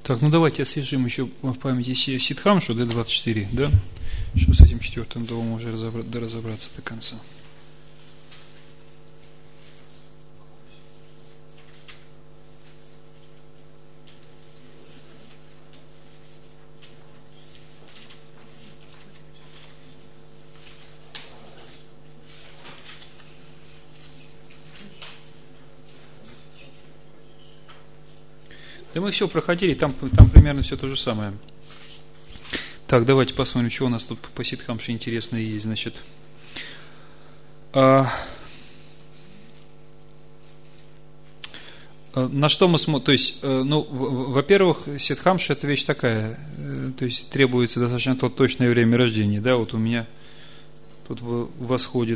Так, ну давайте освежим еще в памяти Сиддхамшу D24, да? Что с этим четвертым домом уже разобраться до конца. Да мы все проходили, там примерно все то же самое. Так, давайте посмотрим, что у нас тут по Сиддхамше интересное есть. Значит, на что мы смотрим? То есть, во-первых, Сиддхамша это вещь такая, то есть требуется достаточно точное время рождения. Да, вот у меня тут восходит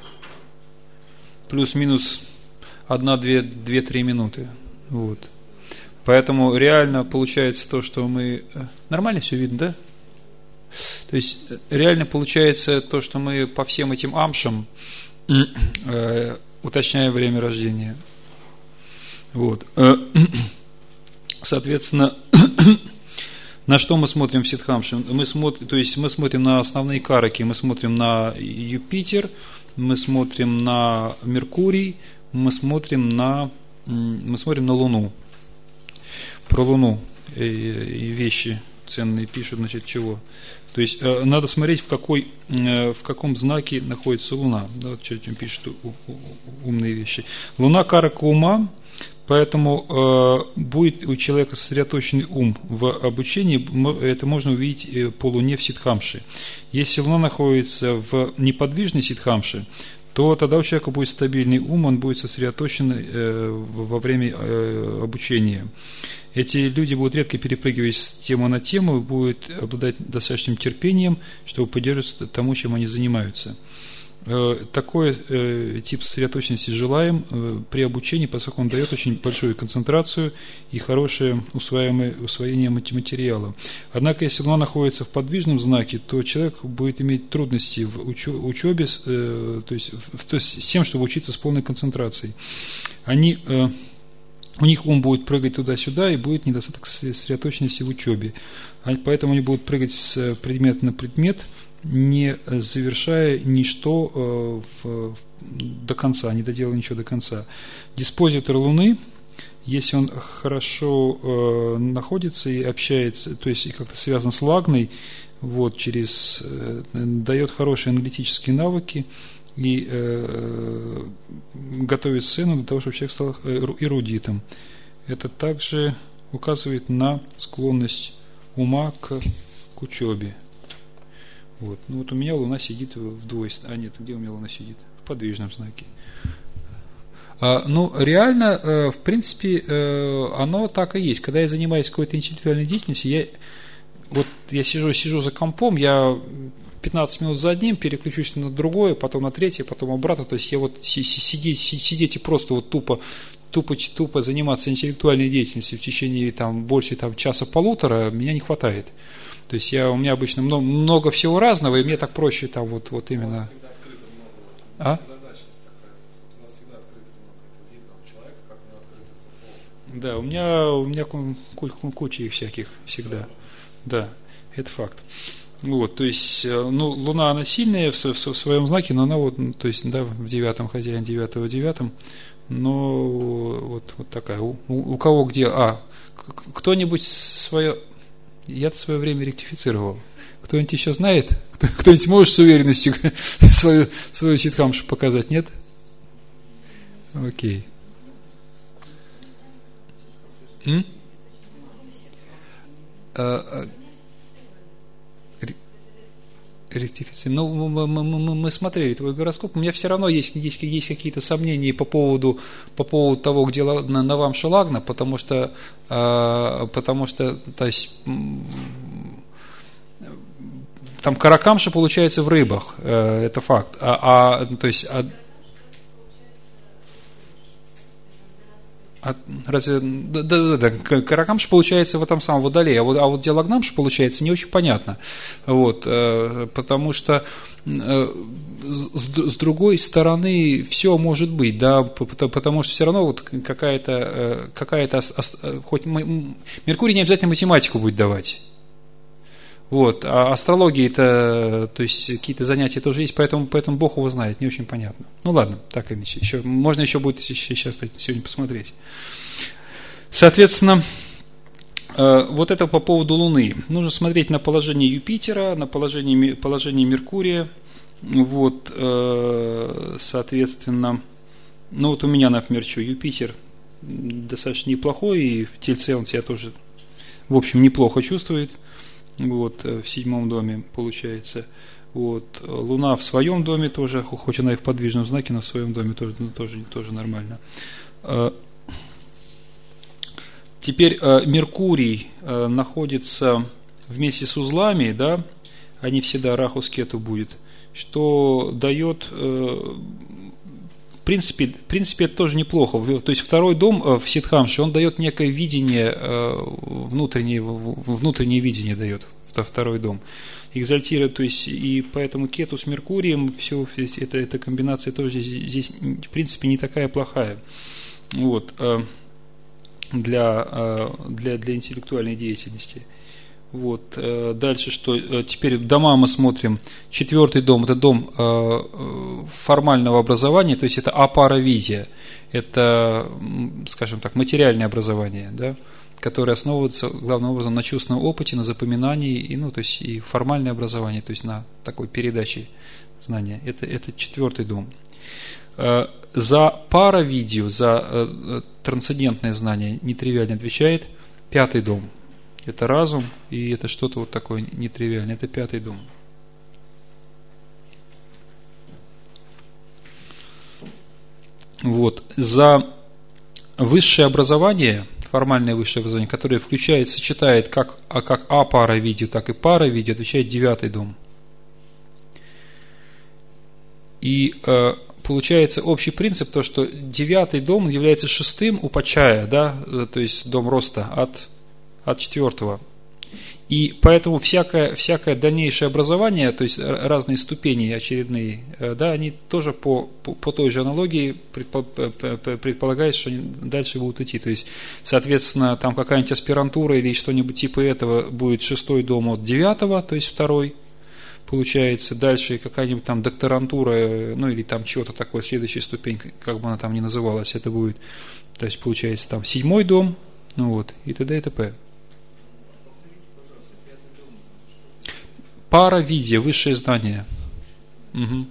плюс-минус 1-2-3 минуты. Вот. Поэтому реально получается то, что мы... Нормально все видно, да? То есть реально получается то, что мы по всем этим амшам уточняем время рождения. Вот. Соответственно, на что мы смотрим в Сиддхамше? Мы смотрим на основные караки, мы смотрим на Юпитер, мы смотрим на Меркурий, мы смотрим на Луну. Про Луну и вещи ценные пишут, значит, чего. То есть надо смотреть, в каком знаке находится Луна. Да, вот что пишут умные вещи. Луна карака ума, поэтому будет у человека сосредоточенный ум в обучении, это можно увидеть по Луне в Сиддхамше. Если Луна находится в неподвижной Сиддхамше, то тогда у человека будет стабильный ум, он будет сосредоточен во время обучения. Эти люди будут редко перепрыгивать с темы на тему, будут обладать достаточным терпением, чтобы поддерживать тому, чем они занимаются. Такой тип сосредоточенности желаем при обучении, поскольку он дает очень большую концентрацию и хорошее усвоение материала. Однако, если Луна находится в подвижном знаке, то человек будет иметь трудности в учебе, то есть с тем, чтобы учиться с полной концентрацией. У них ум будет прыгать туда-сюда, и будет недостаток сосредоточенности в учебе. Поэтому они будут прыгать с предмета на предмет, не завершая ничто до конца, не доделая ничего до конца. Диспозитор Луны, если он хорошо находится и общается, то есть и как-то связан с лагной, вот, дает хорошие аналитические навыки и готовит сцену для того, чтобы человек стал эрудитом. Это также указывает на склонность ума к учебе. Вот. Ну вот у меня Луна сидит в двойственном. Нет, где у меня Луна сидит? В подвижном знаке. Реально, в принципе, оно так и есть. Когда я занимаюсь какой-то интеллектуальной деятельностью, я сижу за компом, я 15 минут за одним, переключусь на другое, потом на третье, потом обратно. То есть я вот сидеть и просто вот тупо заниматься интеллектуальной деятельностью в течение больше часа-полутора меня не хватает. То есть у меня обычно много всего разного, и мне так проще вот именно. Да, у меня куча их всяких всегда. Да, это факт. Вот, то есть, Луна, она сильная в своем знаке, но она то есть, да, в 9-м, хозяин 9-го, но вот такая. У кого где? Кто-нибудь свое... Я-то в свое время ректифицировал. Кто-нибудь еще знает? Кто-нибудь может с уверенностью свою Сиддхамшу показать? Нет? Окей. Ректифицировал. Мы смотрели твой гороскоп. У меня все равно есть какие-то сомнения по поводу того, где Навамша Лагна, потому что то есть, там Каракамша получается в рыбах, это факт. То есть разве, да, Каракамша получается в этом самом Водолее, а вот где Лагнамша получается не очень понятно. Вот, потому что с другой стороны все может быть, да, потому что все равно вот какая-то хоть Меркурий не обязательно математику будет давать. Вот, а астрологии-то, то есть какие-то занятия тоже есть, поэтому Бог его знает, не очень понятно. Ну ладно, так или иначе, можно еще будет сейчас сегодня посмотреть. Соответственно, вот это по поводу Луны. Нужно смотреть на положение Юпитера, на положение Меркурия. Вот, соответственно, ну вот у меня, например, Юпитер достаточно неплохой, и в Тельце он себя тоже, в общем, неплохо чувствует. Вот, в 7 доме получается. Вот, Луна в своем доме тоже, хоть она и в подвижном знаке, но в своем доме тоже нормально. Теперь Меркурий находится вместе с узлами, да, они всегда Раху с Кету будет, что дает, в принципе, это тоже неплохо. То есть 2 дом в Сиддхамше, он дает некое видение, внутреннее видение дает, 2 дом. Экзальтирует, то есть, и поэтому Кету с Меркурием, все, эта комбинация тоже здесь, в принципе, не такая плохая. Вот, для интеллектуальной деятельности. Вот. Дальше что? Теперь дома мы смотрим. 4 дом – это дом формального образования, то есть это апаравидия, это, скажем так, материальное образование, да, которое основывается главным образом на чувственном опыте, на запоминании, и, ну, то есть и формальное образование, то есть на такой передаче знания. Это 4 дом. За паравидию, за трансцендентное знание нетривиально отвечает 5 дом. Это разум, и это что-то вот такое нетривиальное. Это 5 дом. Вот. За высшее образование, формальное высшее образование, которое включает, сочетает как апаравидию, так и паравидию, отвечает 9 дом. И получается общий принцип, то, что 9 дом является 6-м у Пачая, да, то есть дом роста от 4. И поэтому всякое дальнейшее образование, то есть разные ступени очередные, да, они тоже по той же аналогии предполагают, что они дальше будут идти. То есть, соответственно, там какая-нибудь аспирантура или что-нибудь типа этого будет 6 дом от 9, то есть 2. Получается, дальше какая-нибудь там докторантура, ну или там чего-то такое, следующая ступень, как бы она там ни называлась, это будет, то есть получается там 7 дом, ну вот, и т.д. и т.п. Паравидия, высшее знание. Угу.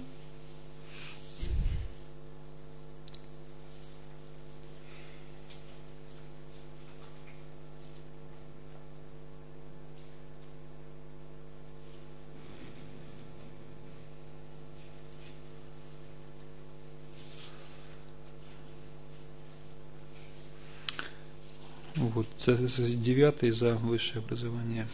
Вот, 9 за высшее образование.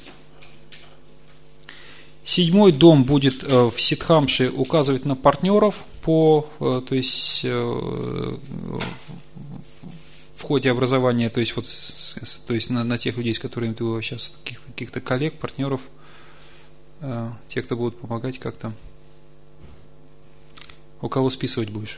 7 дом будет в Сиддхамше указывать на партнеров то есть в ходе образования, то есть вот то есть на тех людей, с которыми ты сейчас, каких-то коллег, партнеров, тех, кто будут помогать как-то. У кого списывать будешь?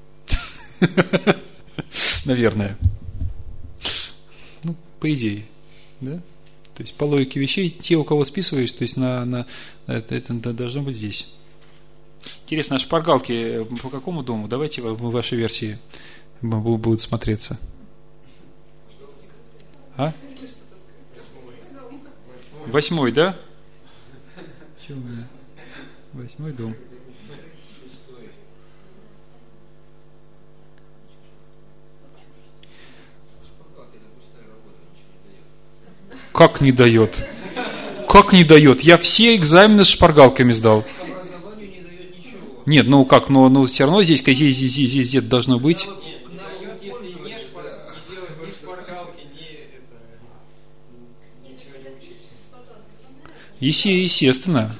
Наверное. Ну, по идее, да? То есть по логике вещей, те, у кого списываешь, то есть это должно быть здесь. Интересно, а шпаргалки по какому дому? Давайте в вашей версии будут смотреться. А? 8, да? 8 дом. Как не дает? Как не дает? Я все экзамены с шпаргалками сдал. Нет, ну как, но все равно здесь где-то должно быть. Естественно.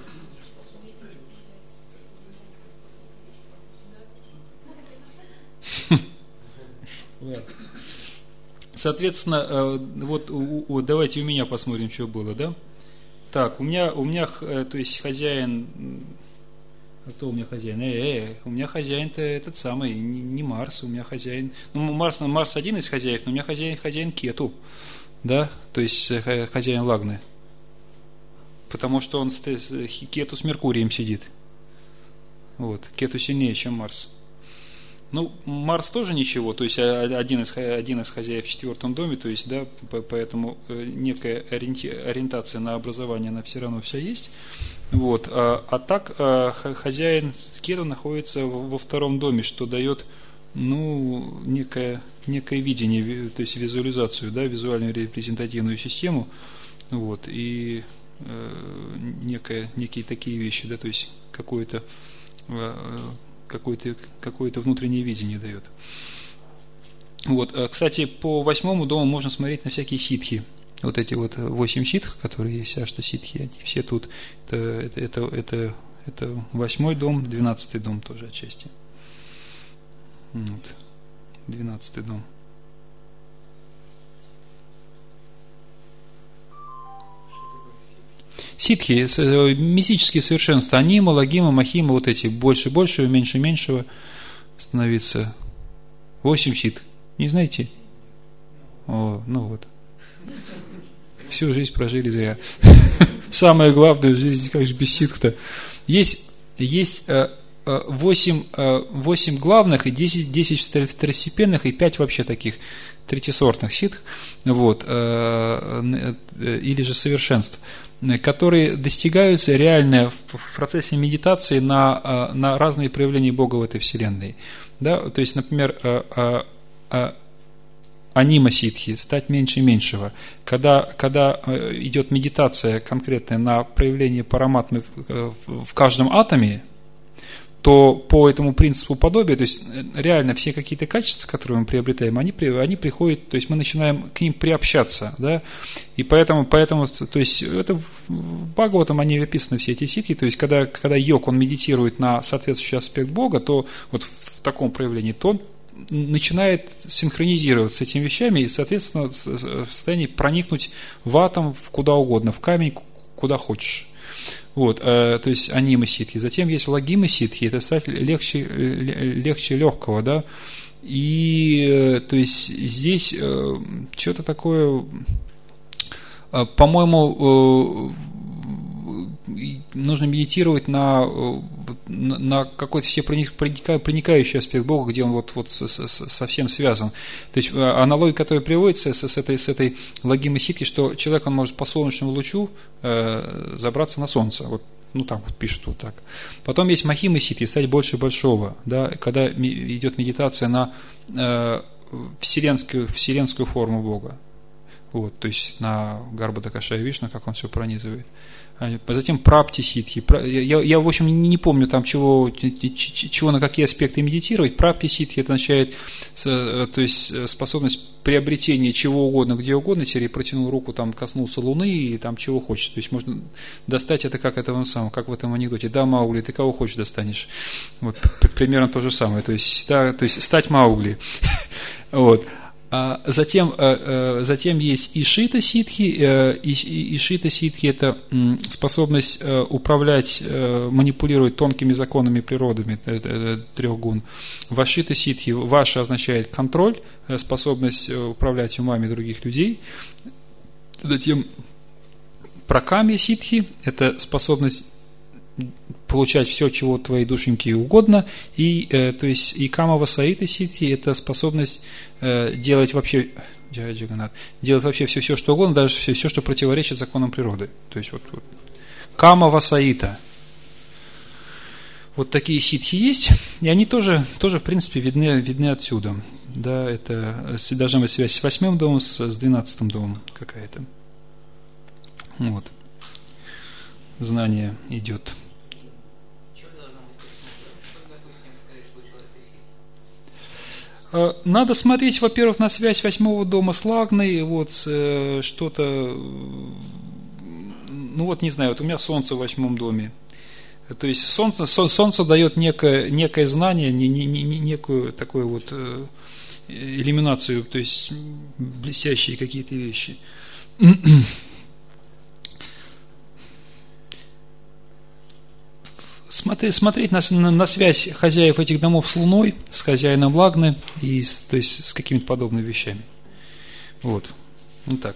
Соответственно, вот давайте у меня посмотрим, что было, да? Так, у меня, то есть хозяин, кто у меня хозяин? У меня хозяин-то этот самый, не Марс, у меня хозяин, ну Марс один из хозяев, но у меня хозяин Кету, да, то есть хозяин Лагны, потому что он Кету с Меркурием сидит, вот, Кету сильнее, чем Марс. Ну, Марс тоже ничего, то есть один из хозяев в 4 доме, то есть, да, поэтому некая ориентация на образование, она все равно вся есть. Вот. А так хозяин Кету находится во 2 доме, что дает, ну, некое видение, то есть визуализацию, да, визуальную репрезентативную систему, вот, и некие такие вещи, да, то есть какое-то внутреннее видение дает. Вот. Кстати, по 8 дому можно смотреть на всякие ситхи. Вот эти вот 8 ситх, которые есть, аштаситхи, они все тут. Это 8 дом, 12 дом тоже отчасти. Вот. 12 дом. Ситхи, мистические совершенства, анима, лагима, махима, вот эти, больше большего, меньше меньшего становиться. 8 ситх. Не знаете? О, ну вот. Всю жизнь прожили зря. Самое главное в жизни, как же без ситх-то. Есть 8 главных и 10 второстепенных и 5 вообще таких третьесортных ситх, вот, или же совершенств, которые достигаются реально в процессе медитации на разные проявления Бога в этой вселенной. Да? То есть, например, анима ситхи, стать меньше меньшего. Когда идет медитация конкретная на проявление параматмы в каждом атоме, то по этому принципу подобия, то есть реально все какие-то качества, которые мы приобретаем, они приходят, то есть мы начинаем к ним приобщаться, да, и поэтому, то есть это в Бхагаватам они описаны все эти ситхи, то есть когда йог, он медитирует на соответствующий аспект Бога, то вот в таком проявлении, то он начинает синхронизироваться с этими вещами и, соответственно, в состоянии проникнуть в атом, в куда угодно, в камень, куда хочешь. Вот, то есть анима ситхи. Затем есть лагима ситхи, это стать легче легкого, да. И то есть здесь что-то такое, по-моему, нужно медитировать на какой-то все проникающий аспект Бога, где он вот совсем связан. То есть аналогия, которая приводится с этой лагимой ситхи, что человек, он может по солнечному лучу забраться на солнце. Вот, ну там вот пишут вот так. Потом есть махима ситхи, стать больше большого, да, когда идет медитация на вселенскую форму Бога. Вот, то есть на Гарбхада Кашая Вишну, как он все пронизывает. Затем прапти ситхи. Я, в общем, не помню там чего на какие аспекты медитировать. Прапти ситхи, это означает, то есть способность приобретения чего угодно, где угодно. Теперь протянул руку, там коснулся Луны и там чего хочешь. То есть можно достать это как в этом анекдоте. Да, Маугли, ты кого хочешь достанешь. Вот примерно то же самое. То есть, да, то есть стать Маугли. Вот. Затем есть ишита ситхи. Ишита ситхи – это способность управлять, манипулировать тонкими законами природы, 3 гун. Вашита ситхи, ваша означает контроль, способность управлять умами других людей. Затем пракамья ситхи – это способность получать все, чего твоей душеньке угодно, и то есть и камава саита ситхи – это способность делать вообще все, что угодно, даже все, что противоречит законам природы. То есть вот камава саита. Вот такие ситхи есть, и они тоже в принципе видны отсюда. Да, это должна быть связь с 8 домом, с 12 домом какая-то. Вот. Знание идет. Надо смотреть, во-первых, на связь 8 дома с Лагной, вот что-то, ну вот не знаю, вот у меня Солнце в 8 доме. То есть Солнце дает некое знание, некую такую вот элиминацию, то есть блестящие какие-то вещи. Смотреть на связь хозяев этих домов с Луной, с хозяином Лагны, и то есть с какими-то подобными вещами. Вот так.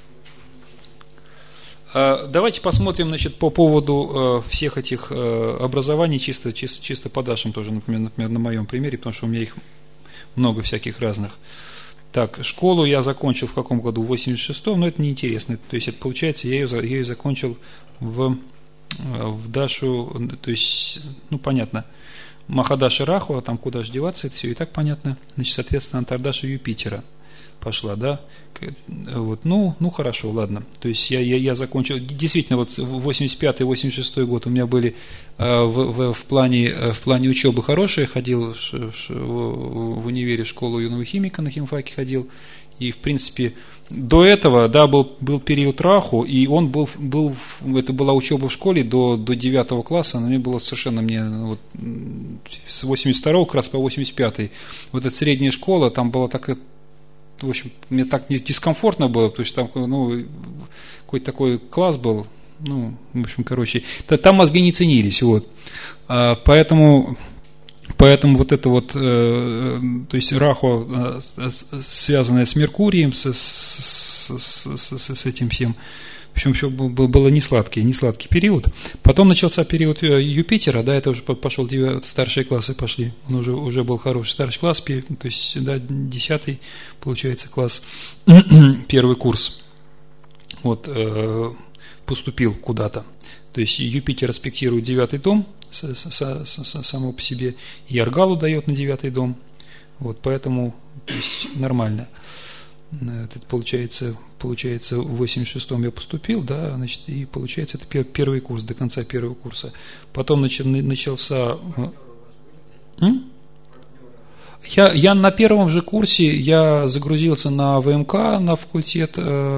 Давайте посмотрим, значит, по поводу всех этих образований, чисто по нашим тоже, например, на моем примере, потому что у меня их много всяких разных. Так, школу я закончил в каком году? В 86-м, но это неинтересно. То есть, это получается, я ее закончил в Дашу, то есть, понятно, Махадаши Раху, а там куда же деваться, это все и так понятно. Значит, соответственно, Антардаша Юпитера пошла, да? Вот, хорошо, ладно. То есть, я закончил, действительно, вот 85-86 год у меня были в плане учебы хорошие, ходил в универе в школу юного химика, на химфаке ходил. И, в принципе, до этого, да, был период Раху, и он это была учеба в школе до 9 класса, но мне было совершенно, с 82 как раз по 85 вот эта средняя школа, там была так, в общем, мне так дискомфортно было, потому что там, какой-то такой класс был, в общем, там мозги не ценились, вот. Поэтому вот это вот, то есть Раху, связанное с Меркурием, с этим всем, в общем, все было не сладкий период. Потом начался период Юпитера, да, это уже пошел, старшие классы пошли, он уже был хороший старший класс, то есть, да, 10 получается класс, первый курс, вот, поступил куда-то. То есть Юпитер аспектирует 9 дом само по себе, и Аргалу дает на 9 дом. Вот, поэтому, то есть, нормально. Это получается в 86-м я поступил, да, значит, и получается это первый курс, до конца первого курса. Потом начался... Я на первом же курсе я загрузился на ВМК, на факультет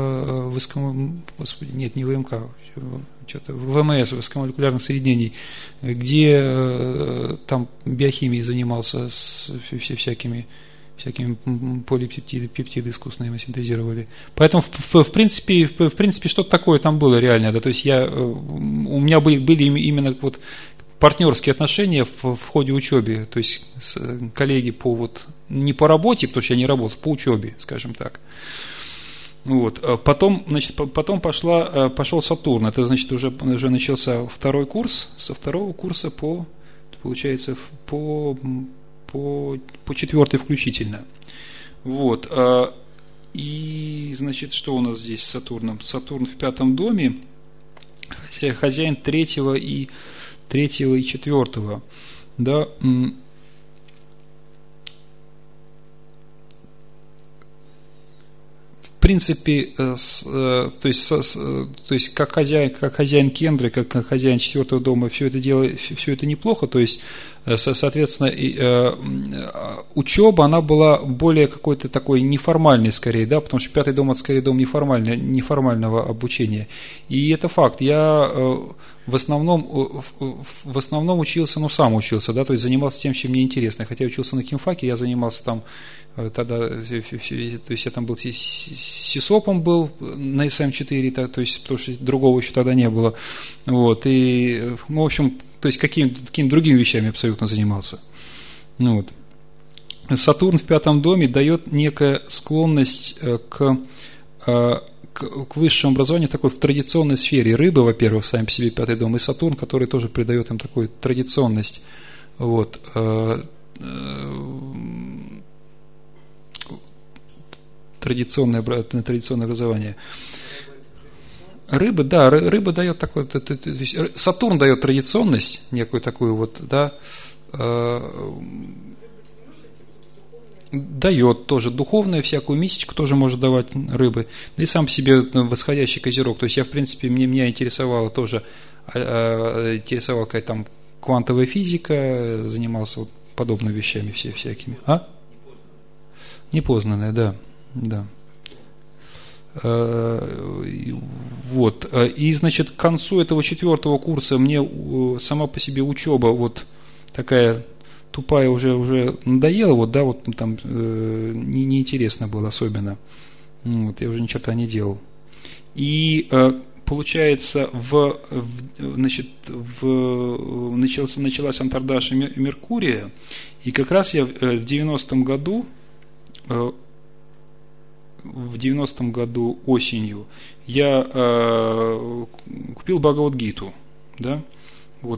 не ВМК, что-то ВМС, высокомолекулярных соединений, где там биохимией занимался, всякими полипептиды искусственные мы синтезировали. Поэтому, в принципе, что-то такое там было реально, да, то есть у меня были именно вот партнерские отношения в ходе учебы, то есть коллеги не по работе, потому что я не работал, по учебе, скажем так. Вот. Потом пошел Сатурн, это значит уже начался второй курс, со второго курса получается по 4 включительно. Вот. И, значит, что у нас здесь с Сатурном? Сатурн в 5 доме, хозяин 3 и 4, да, в принципе, то есть как хозяин Кендры, как хозяин 4 дома, все это неплохо, то есть, соответственно, учеба, она была более какой-то такой неформальной скорее, да, потому что 5 дом это скорее дом неформального обучения. И это факт. Я в основном учился, сам учился, да, то есть занимался тем, чем мне интересно. Хотя учился на химфаке, я занимался там тогда, то есть я там был сисопом был на СМ4, то есть, потому что другого еще тогда не было. Вот, и, в общем, то есть какими другими вещами абсолютно занимался. Вот. Сатурн в 5 доме дает некая склонность к высшему образованию в традиционной сфере. Рыбы, во-первых, сами по себе 5 дом, и Сатурн, который тоже придает им такую традиционность. Вот. Традиционное образование. Рыбы дает такое, то есть Сатурн дает традиционность, некую такую вот, да, дает тоже духовную всякую мистику, тоже может давать рыбы, да и сам по себе восходящий козерог. То есть я, в принципе, меня интересовала какая-то там квантовая физика, занимался вот подобными вещами всякими. Непознанная, да. Вот. И, значит, к концу этого 4 курса мне сама по себе учеба вот такая тупая уже надоела, вот, да, вот там неинтересно было особенно. Вот, я уже ни черта не делал. И получается, началась антардажа Меркурия, и как раз я в 90-м году осенью я купил Бхагавад-гиту, да, вот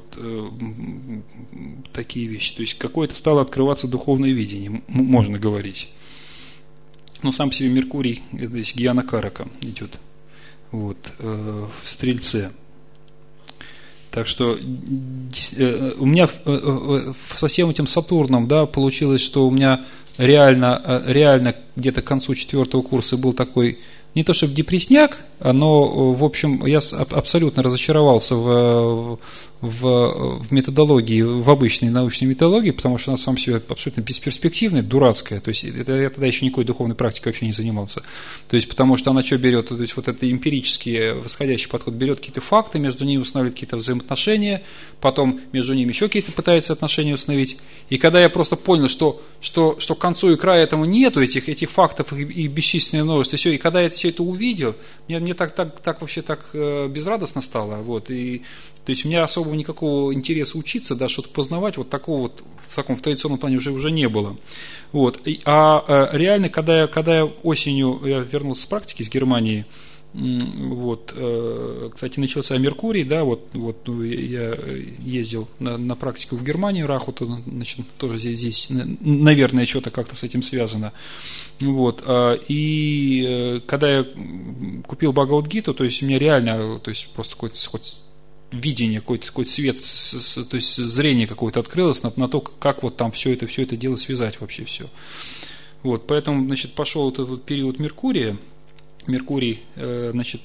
такие вещи. То есть какое-то стало открываться духовное видение, можно говорить. Но сам по себе Меркурий, то есть Гьяна Карака идет, вот, в Стрельце. Так что у меня со всем этим Сатурном, да, получилось, что у меня реально где-то к концу 4-го курса был такой, не то чтобы депрессняк, но, в общем, я абсолютно разочаровался в методологии, в обычной научной методологии, потому что она сама себе абсолютно бесперспективная, дурацкая. То есть я тогда еще никакой духовной практикой вообще не занимался. То есть потому что она что берет? То есть вот это эмпирический восходящий подход берет какие-то факты, между ними устанавливает какие-то взаимоотношения, потом между ними еще какие-то пытается отношения установить. И когда я просто понял, что к концу и края этому нету, этих фактов и бесчисленное множество, все, и когда я все это увидел, мне так вообще безрадостно стало, вот, и то есть у меня особого никакого интереса учиться, да, что-то познавать, вот такого вот в таком в традиционном плане уже не было, вот, реально, когда я осенью вернулся с практики с Германии, вот, кстати, начался Меркурий, да, вот я ездил на практику в Германию, Раху, значит, тоже здесь, наверное, что-то как-то с этим связано, вот, и когда я купил Бхагавад-гиту, то есть у меня реально, то есть просто какое-то видение, какой-то свет, то есть зрение какое-то открылось на то, как вот там все это дело связать вообще все, вот, поэтому, значит, пошел вот этот период Меркурий, значит,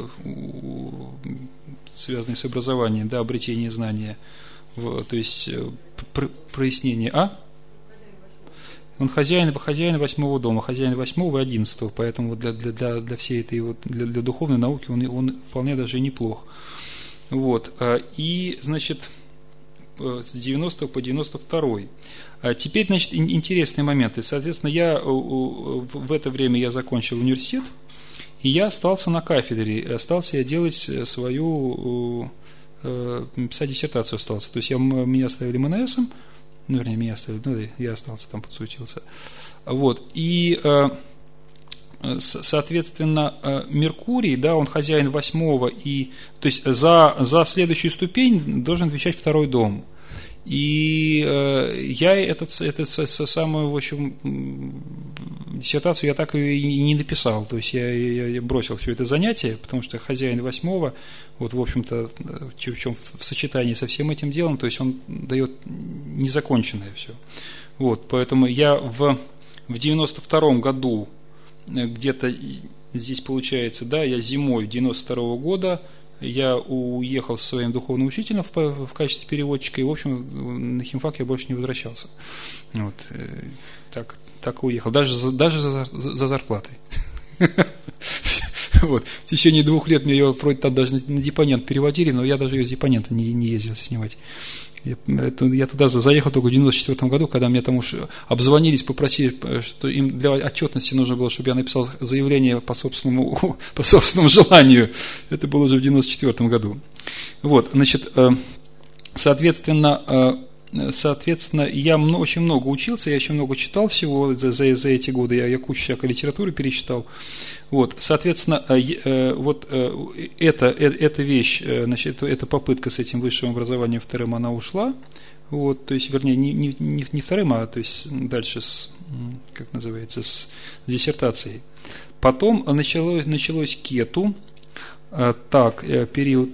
связанный с образованием, да, обретение знания, то есть прояснение. Он хозяин 8-го дома, хозяин 8-го и 11-го, поэтому для всей этой вот, для духовной науки он вполне даже и неплох. Вот, и, значит, с 90 по 92. Теперь, значит, интересные моменты. Соответственно, в это время я закончил университет, и я остался на кафедре, остался я делать свою, писать диссертацию остался. То есть меня оставили МНСом, вернее, меня оставили, я остался там, подсуетился. Вот, и, соответственно, Меркурий, да, он хозяин 8-го, и, то есть за следующую ступень должен отвечать 2-й дом. И я эту самую, в общем, диссертацию я так и не написал. То есть я бросил все это занятие, потому что хозяин 8-го, вот, в общем-то, в сочетании со всем этим делом, то есть он дает незаконченное все. Вот, поэтому я в 92-м году, где-то здесь получается, да, я зимой 92-го года, я уехал со своим духовным учителем в качестве переводчика, и, в общем, на химфак я больше не возвращался. Вот, так уехал, даже за зарплатой. Вот. В течение 2 лет мне ее вроде там даже на депонент переводили, но я даже ее с депонента не ездил снимать. Я туда заехал только в 94 году, когда меня там уж обзвонились, попросили, что им для отчетности нужно было, чтобы я написал заявление по собственному желанию. Это было уже в 94 году. Вот, значит, соответственно, я очень много учился, я очень много читал всего за эти годы, я кучу всякой литературы перечитал. Вот, соответственно, вот эта вещь, значит, эта попытка с этим высшим образованием 2-м, она ушла. Вот, то есть, вернее, не 2-м, а то есть дальше с диссертацией. Потом началось кету, период.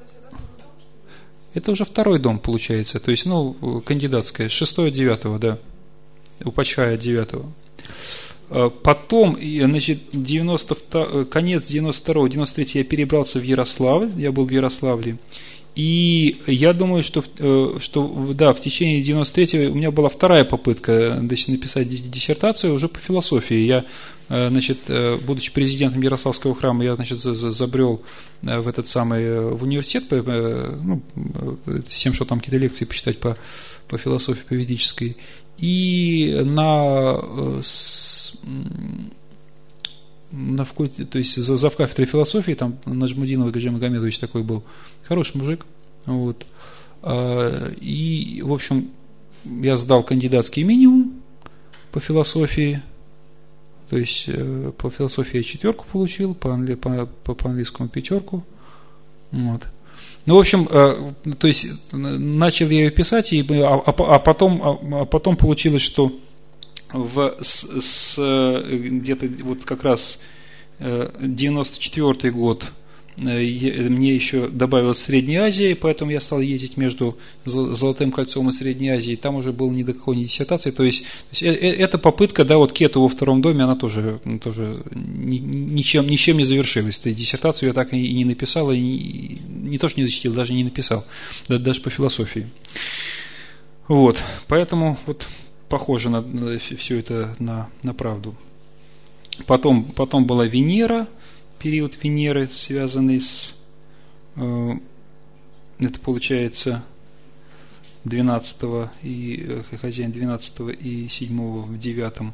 Это уже 2-й дом получается, то есть, кандидатская, 6-9, да, Упачхая 9. Потом, значит, конец 92-го, 93-й я перебрался в Ярославль, я был в Ярославле, И я думаю, что да, в течение 93-го у меня была вторая попытка, значит, написать диссертацию уже по философии. Я, значит, будучи президентом Ярославского храма, я, значит, забрел в этот самый в университет, ну, с тем, что там какие-то лекции почитать по философии, по ведической. И то есть завкафедрой философии, там Наджмудинов Гаджи Магомедович такой был, хороший мужик, вот. И, в общем, я сдал кандидатский минимум по философии, то есть по философии я 4 получил, по английскому 5, вот. Ну, в общем, то есть начал я ее писать, а потом получилось, что где-то вот как раз 94-й год мне еще добавилась Средняя Азия, поэтому я стал ездить между Золотым кольцом и Средней Азией, там уже было ни до какой диссертации, то есть эта попытка, да, вот Кету во втором доме, она тоже ничем не завершилась, то есть диссертацию я так и не написал, и не то что не защитил, даже не написал, даже по философии. Вот, поэтому вот похоже на все это на правду. Потом была Венера, период Венеры, связанный с, это получается 12-го и хозяин 12-го и 7-го в 9-м.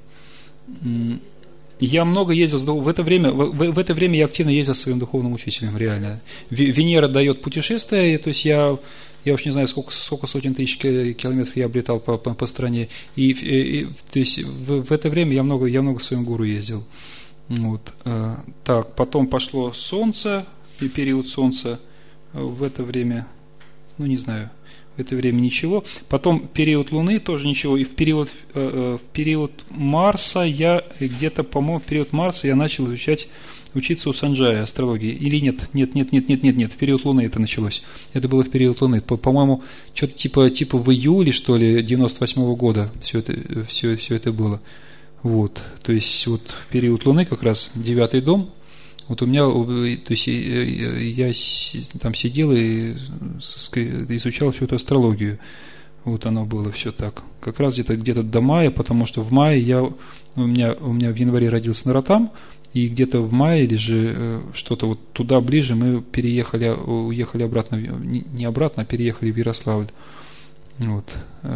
Я много ездил в это время я активно ездил со своим духовным учителем, реально. Венера дает путешествия, то есть я уж не знаю, сколько сотен тысяч километров я облетал по стране. И то есть в это время я много с своим гуру ездил. Вот. Так, потом пошло Солнце, период Солнца. В это время, ну не знаю, в это время ничего. Потом период Луны тоже ничего. И в период Марса я где-то, по-моему, в период Марса я начал учиться у Санджая астрологии. Или нет, в период Луны это началось. Это было в период Луны. По-моему, что-то типа в июле, что ли, 98-го года все это было. Вот. То есть вот в период Луны как раз 9-й дом. Вот у меня, то есть я там сидел и изучал всю эту астрологию. Вот оно было все так. Как раз где-то до мая, потому что в мае у меня в январе родился Наратам, и где-то в мае или же что-то вот туда ближе мы уехали обратно, не обратно, а переехали в Ярославль. Вот.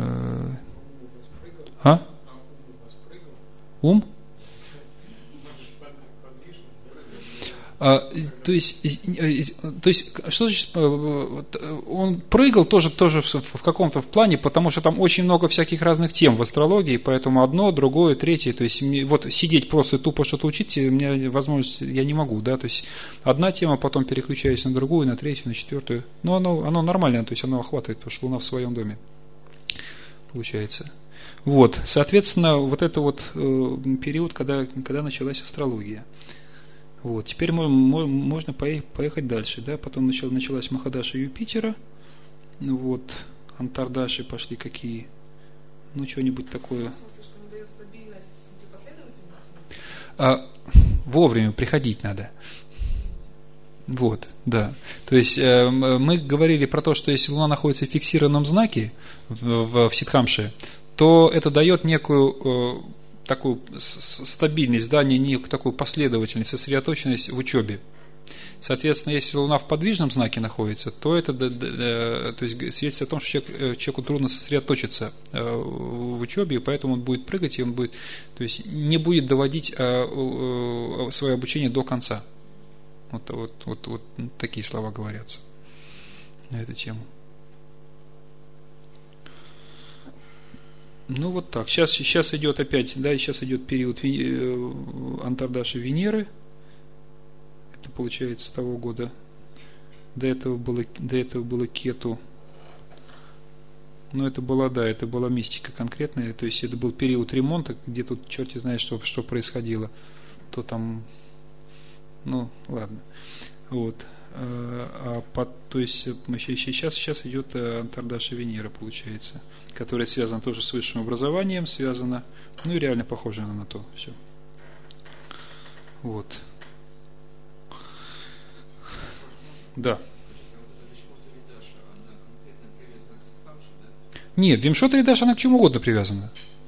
Ум? То есть, что значит, он прыгал тоже в каком-то плане, потому что там очень много всяких разных тем в астрологии, поэтому одно, другое, третье, то есть вот сидеть просто тупо что-то учить, у меня возможность, я не могу, да, то есть одна тема, потом переключаюсь на другую, на третью, на четвертую, но оно нормально, то есть оно охватывает, потому что Луна в своем доме, получается. Вот, соответственно, вот это вот период, когда началась астрология. Вот, теперь можно поехать дальше, да, потом началась Махадаша Юпитера, вот, Антардаши пошли какие, ну, что-нибудь такое. Вовремя приходить надо. Вот, да. То есть мы говорили про то, что если Луна находится в фиксированном знаке в Сиддхамше, то это дает некую такую стабильность, да, некую такую последовательность, сосредоточенность в учебе. Соответственно, если Луна в подвижном знаке находится, то это то есть, свидетельствует о том, что человеку трудно сосредоточиться в учебе, и поэтому он будет прыгать, и он будет, то есть, не будет доводить свое обучение до конца. Вот такие слова говорятся на эту тему. Ну вот так. Сейчас идет опять, да, сейчас идет период Антардаши Венеры. Это получается с того года. До этого было Кету. Но это была мистика конкретная. То есть это был период ремонта, где тут черти знает, что происходило. То там, ну ладно. Вот. То есть сейчас идет Антардаша Венера, получается, которая связана тоже с высшим образованием, связана, ну и реально похожа она на то все. Вот. Да. Нет, Вимшота Ридаша, она к чему угодно привязана.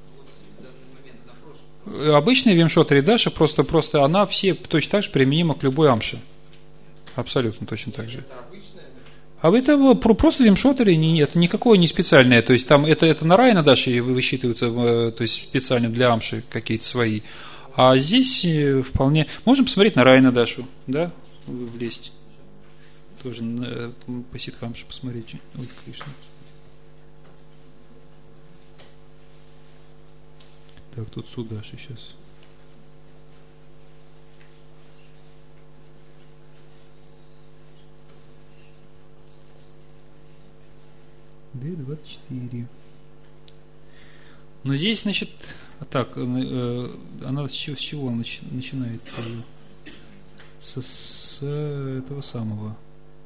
Обычная Вимшота Ридаша, просто она все точно так же применима к любой амше. Абсолютно точно так же. А это просто Вимшотари, нет, никакое не специальное. То есть там это на Райна Даши высчитываются, то есть специально для амши какие-то свои. А здесь вполне... Можно посмотреть на Райна Дашу, да, влезть. Тоже по ситхамше посмотреть. Ой, Кришна. Так, тут Судаши сейчас. D24. Но здесь, значит, так, она с чего начинает? С этого самого.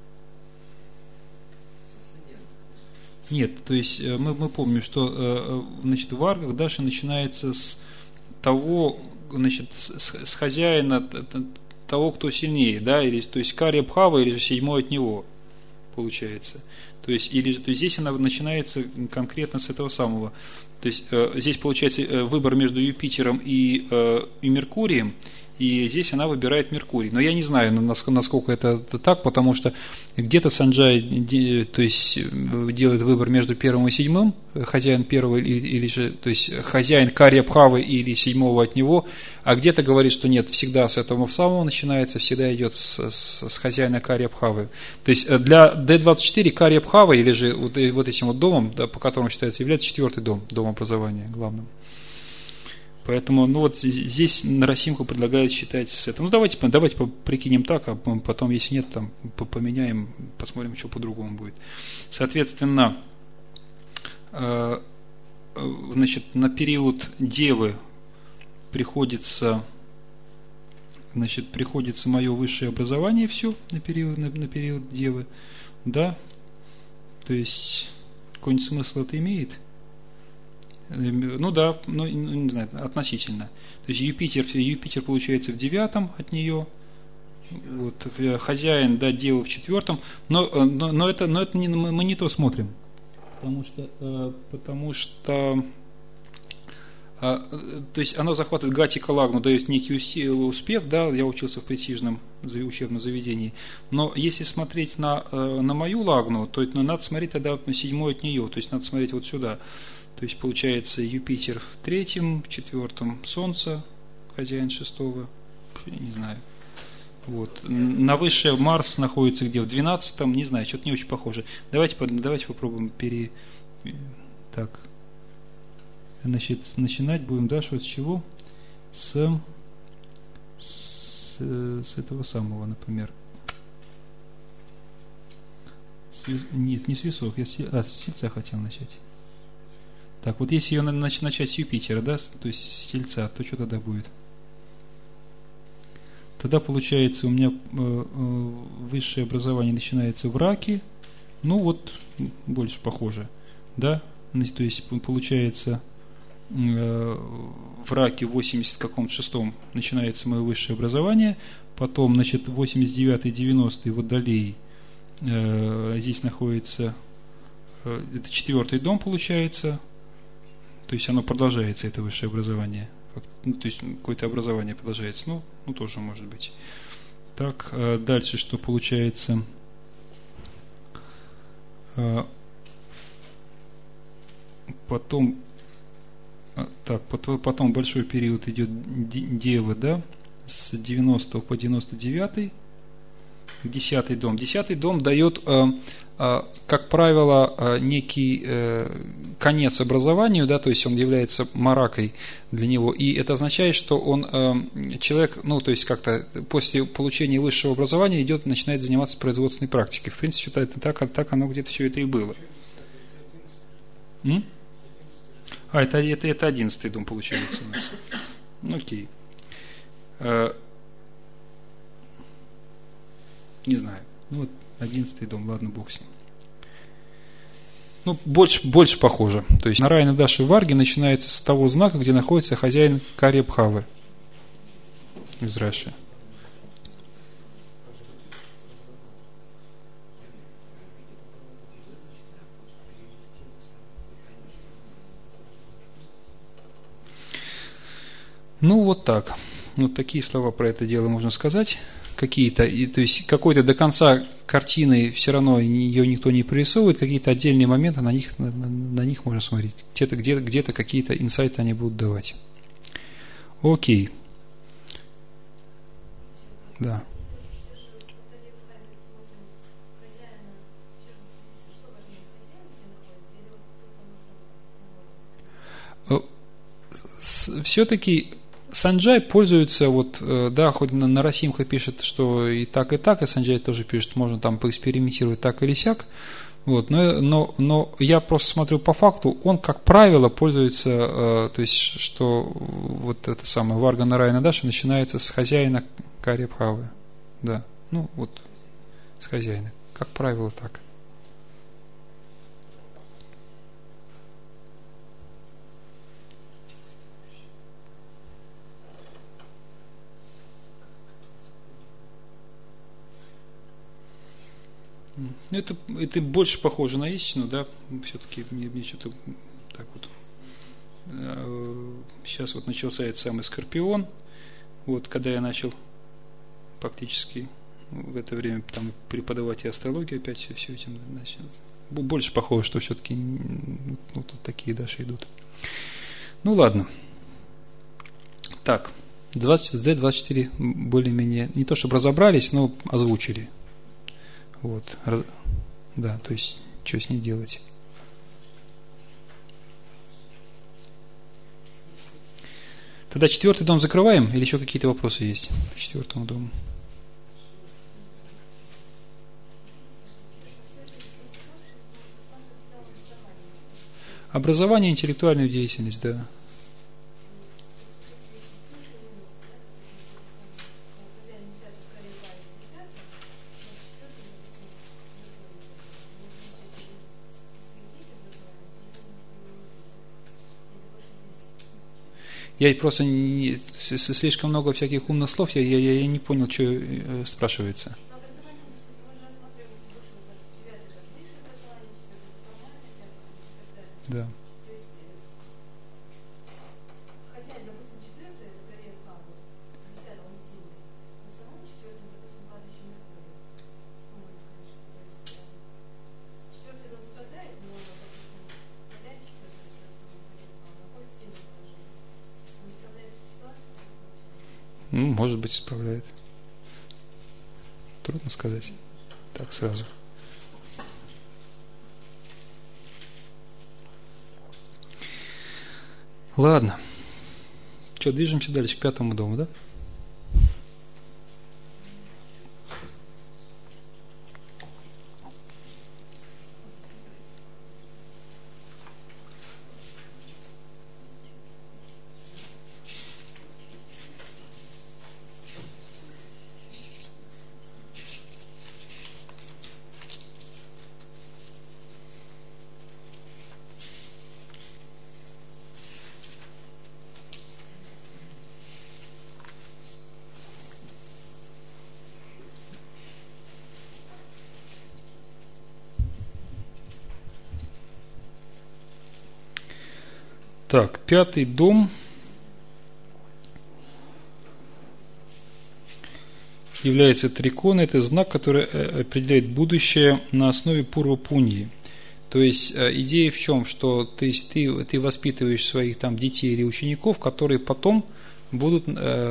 Нет, то есть мы помним, что значит, в Аргах Даша начинается с того, значит, с хозяина, того, кто сильнее, да, или, то есть Карья Бхава, или же седьмой от него, получается. То есть здесь она начинается конкретно с этого самого. То есть здесь получается выбор между Юпитером и Меркурием, и здесь она выбирает Меркурий. Но я не знаю, насколько это так, потому что где-то Санджай, то есть, делает выбор между первым и седьмым, хозяин первого или же, то есть хозяин Карья Бхавы или седьмого от него, а где-то говорит, что нет, всегда с этого самого начинается, всегда идет с хозяина Карья Бхавы. То есть для D24 Карья Бхава или же вот этим вот домом, да, по которому считается, является четвертый дом образования главным. Поэтому, ну вот здесь Нарасимха предлагает считать с этого. Ну давайте прикинем так, а потом, если нет, там поменяем, посмотрим, что по-другому будет. Соответственно, значит, на период Девы приходится мое высшее образование все на период Девы, да, то есть какой-нибудь смысл это имеет? Ну да, ну не знаю, относительно. То есть Юпитер получается в 9 от нее, вот, хозяин, да, Дева в 4, но это мы не то смотрим, потому что то есть оно захватывает Гатика Лагну, дает некий успех, да, я учился в престижном учебном заведении, но если смотреть на мою Лагну, то надо смотреть тогда на 7 от нее, то есть надо смотреть вот сюда. То есть получается Юпитер в 3, в 4 Солнце, хозяин 6, я не знаю. Вот. На высшее Марс находится где? В 12, не знаю, что-то не очень похоже. Давайте попробуем Так. Значит, начинать будем, да, что с чего? С этого самого, например. Нет, не с весов, я с Тельца хотел начать. Так, вот если ее начать с Юпитера, да, то есть с Тельца, то что тогда будет? Тогда получается у меня высшее образование начинается в Раке, ну вот больше похоже, да, то есть получается в Раке в 86-м начинается мое высшее образование, потом, значит, 89-й, 90-й Водолей, здесь находится, это 4-й дом получается. То есть оно продолжается, это высшее образование. Ну, то есть какое-то образование продолжается. Ну, тоже может быть. Так, дальше что получается? Потом большой период идет Девы, да, с 90 по 99. 10-й дом. 10-й дом дает, как правило, некий конец образованию, да, то есть он является маракой для него, и это означает, что он человек, ну, то есть как-то после получения высшего образования начинает заниматься производственной практикой. В принципе, это так оно где-то все это и было. Это 11-й дом получается у нас. Окей. Не знаю. Ну, вот 11-й дом, ладно, бог с ним. Ну, больше похоже. То есть Нарайна Даша Варги начинается с того знака, где находится хозяин Карья Бхавы из Раши. Ну, вот так. Вот такие слова про это дело можно сказать. Какие-то, то есть какой-то до конца картины все равно ее никто не прорисовывает, какие-то отдельные моменты, на них можно смотреть. Где-то какие-то инсайты они будут давать. Окей. Да. Все-таки Санджай пользуется, вот, да, хоть Нарасимха пишет, что и так, и Санджай тоже пишет, можно там поэкспериментировать так или сяк, вот, но я просто смотрю по факту, он, как правило, пользуется, то есть, что вот это самое Варга Нараяна Даша начинается с хозяина Карьябхавы, да, ну, вот, с хозяина, как правило, так. Это больше похоже на истину, да, все-таки мне что-то так вот. Сейчас вот начался этот самый Скорпион, вот, когда я начал фактически в это время там преподавать и астрологию, опять все этим началось. Больше похоже, что все-таки вот такие даши идут. Ну ладно. Так, Z24 более-менее не то чтобы разобрались, но озвучили. Вот, да, то есть, что с ней делать? Тогда 4-й дом закрываем, или еще какие-то вопросы есть по 4-му дому? Образование, интеллектуальную деятельность, да. Я просто слишком много всяких умных слов, я не понял, что спрашивается. Да. Ну, может быть, исправляет. Трудно сказать. Так сразу. Ладно. Что, движемся дальше к 5-му дому, да? Так, 5-й дом является трикон, это знак, который определяет будущее на основе Пурва-Пуньи. То есть идея в чем, что ты воспитываешь своих там детей или учеников, которые потом будут,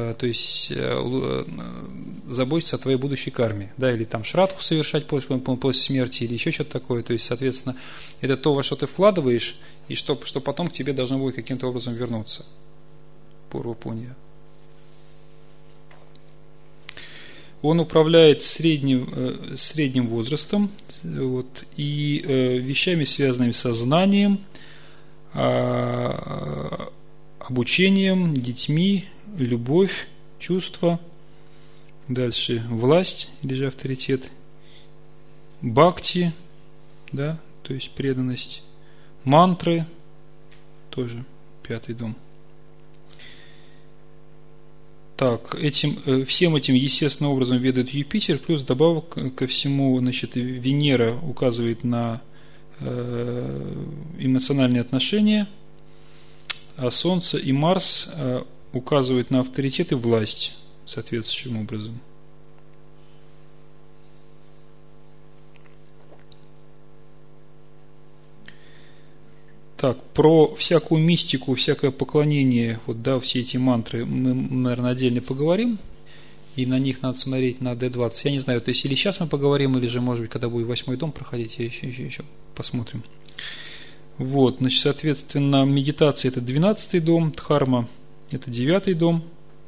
заботиться о твоей будущей карме, да, или там шрадху совершать после смерти, или еще что-то такое. То есть, соответственно, это то, во что ты вкладываешь, и что потом к тебе должно будет каким-то образом вернуться. Пурва-Пунья. Он управляет средним возрастом, вот, и вещами, связанными со знанием, обучением, детьми, любовь, чувства. Дальше власть или же авторитет, бхакти, да, то есть преданность, мантры, тоже 5-й дом. Так, всем этим естественным образом ведает Юпитер, плюс добавок ко всему, значит, Венера указывает на эмоциональные отношения, а Солнце и Марс указывает на авторитет и власть соответствующим образом. Так, про всякую мистику, всякое поклонение, вот, да, все эти мантры мы, наверное, отдельно поговорим, и на них надо смотреть на D20. Я не знаю, то есть или сейчас мы поговорим, или же, может быть, когда будет 8-й дом проходить, я еще посмотрим. Вот, значит, соответственно, медитация – это 12-й дом, дхарма – это 9-й дом.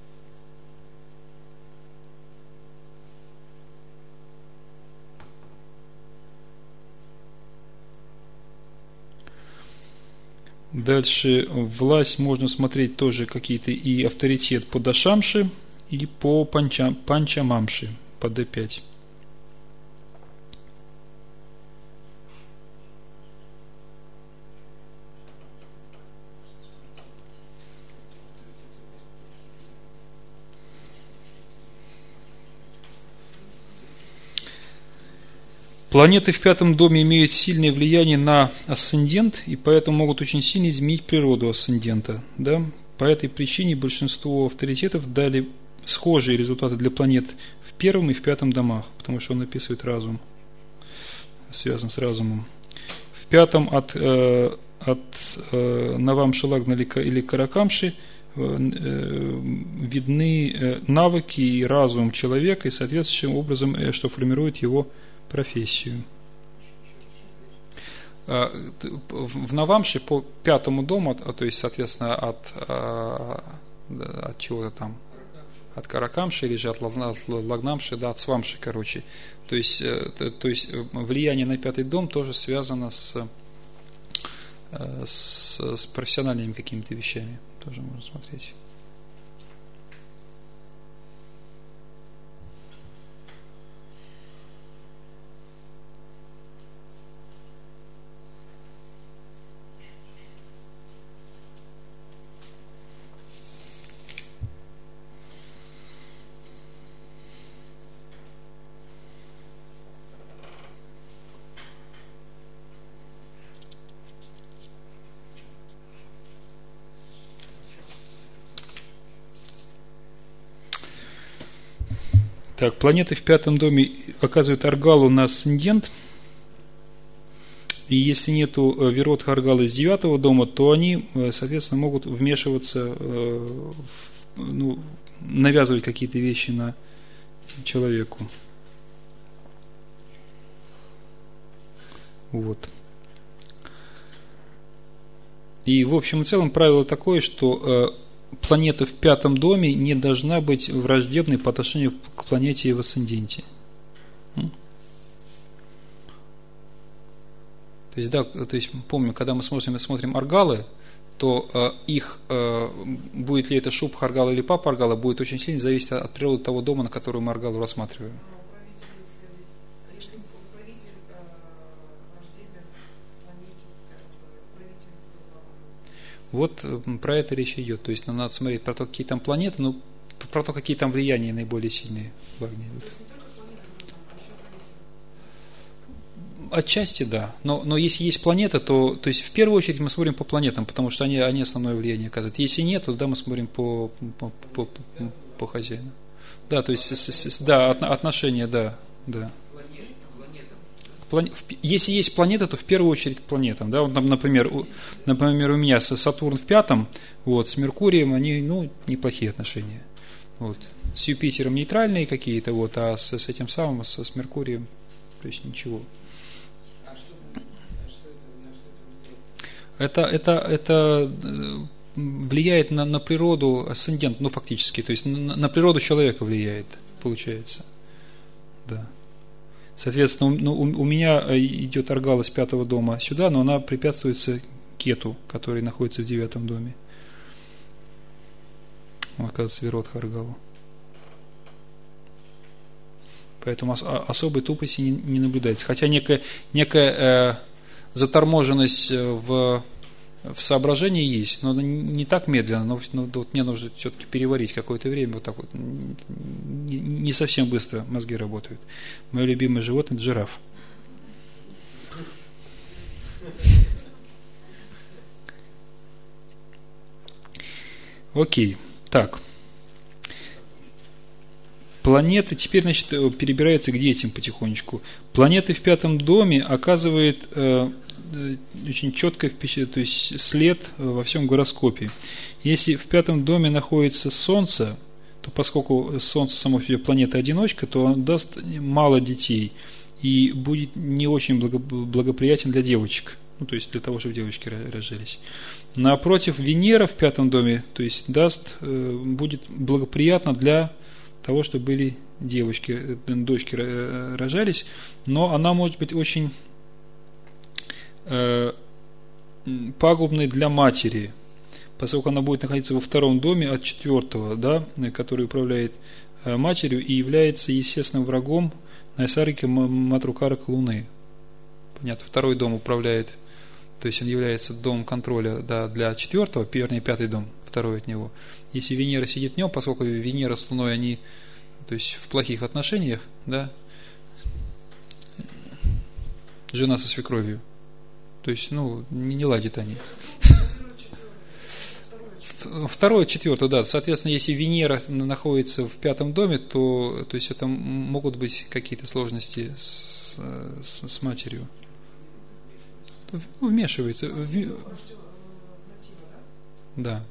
Дальше власть можно смотреть тоже какие-то и авторитет по дашамши и по панчамамши, по D5. Планеты в 5-м доме имеют сильное влияние на асцендент, и поэтому могут очень сильно изменить природу асцендента. Да? По этой причине большинство авторитетов дали схожие результаты для планет в 1-м и в 5-м домах, потому что он описывает разум, связан с разумом. В 5-м от Навамши Лагна или Каракамши видны навыки и разум человека, и соответствующим образом, что формирует его профессию. В Навамше по 5-му дому, то есть, соответственно, от чего-то там, от Каракамши или же от Лагнамши, да, от Свамши, короче. То есть влияние на 5-й дом тоже связано с профессиональными какими-то вещами. Тоже можно смотреть. Так, планеты в 5-м доме оказывают аргалу на асцендент. И если нету виродха аргалы из 9-го дома, то они, соответственно, могут вмешиваться, навязывать какие-то вещи на человеку. Вот. И в общем и целом правило такое, что планета в 5-м доме не должна быть враждебной по отношению к планете в асценденте. То есть, да, то есть помню, когда мы смотрим аргалы, то будет ли это шубха аргала или папа аргала, будет очень сильно зависеть от природы того дома, на который мы аргалу рассматриваем. Вот про это речь идет. То есть нам надо смотреть про то, какие там планеты, но про то, какие там влияния наиболее сильные в огне идут. Отчасти да. Но если есть планета, то есть в первую очередь мы смотрим по планетам, потому что они основное влияние оказывают. Если нет, то да, мы смотрим по хозяину. Да, то есть да, отношения, да. Если есть планета, то в первую очередь к планетам. Да? Вот, например, у меня Сатурн в 5-м, вот, с Меркурием они неплохие отношения. Вот. С Юпитером нейтральные какие-то, вот, а с этим самым, с Меркурием, то есть ничего. Это влияет на природу асцендент, фактически, то есть на природу человека влияет, получается. Да. Соответственно, у меня идет аргала с 5-го дома сюда, но она препятствуется кету, который находится в 9-м доме. Он, оказывается, виродха аргалу. Поэтому особой тупости не наблюдается. Хотя некая заторможенность в соображении есть, но не так медленно, но вот мне нужно все-таки переварить какое-то время, вот так вот, не совсем быстро мозги работают. Мое любимое животное – это жираф. Окей. Так. Планеты, теперь, значит, перебирается к детям потихонечку. Планеты в пятом доме оказывает очень четкое впечатление, то есть след во всем гороскопе. Если в пятом доме находится Солнце, то поскольку Солнце само по себе планета-одиночка, то он даст мало детей и будет не очень благоприятен для девочек. Ну, то есть для того, чтобы девочки рожались. Напротив, Венера в пятом доме, то есть будет благоприятно для того, чтобы были девочки, дочки рожались, но она может быть очень пагубной для матери, поскольку она будет находиться во втором доме от четвертого, да, который управляет матерью и является естественным врагом Найсаргика Матрукарака Луны. Понятно, второй дом управляет, то есть он является домом контроля, да, для четвертого, вернее, пятый дом, второй от него. Если Венера сидит в нем, поскольку Венера с Луной, они, то есть в плохих отношениях, да, жена со свекровью, то есть, ну, не ладят они. Второе, четвертое, да. Соответственно, если Венера находится в пятом доме, то есть это могут быть какие-то сложности с матерью. Вмешивается. Да.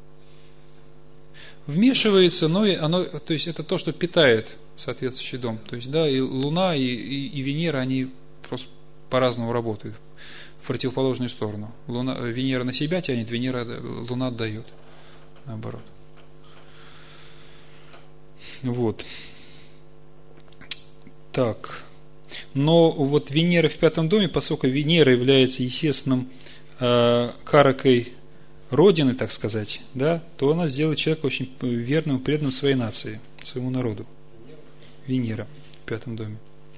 Вмешивается, но оно, то есть это то, что питает соответствующий дом. То есть, да, и Луна, и Венера, они просто по-разному работают в противоположную сторону. Венера на себя тянет, Луна отдает. Наоборот. Вот. Так. Но вот Венера в пятом доме, поскольку Венера является естественным каракой Родины, так сказать, да, то она сделает человека очень верным и преданным своей нации, своему народу. Венера в пятом доме.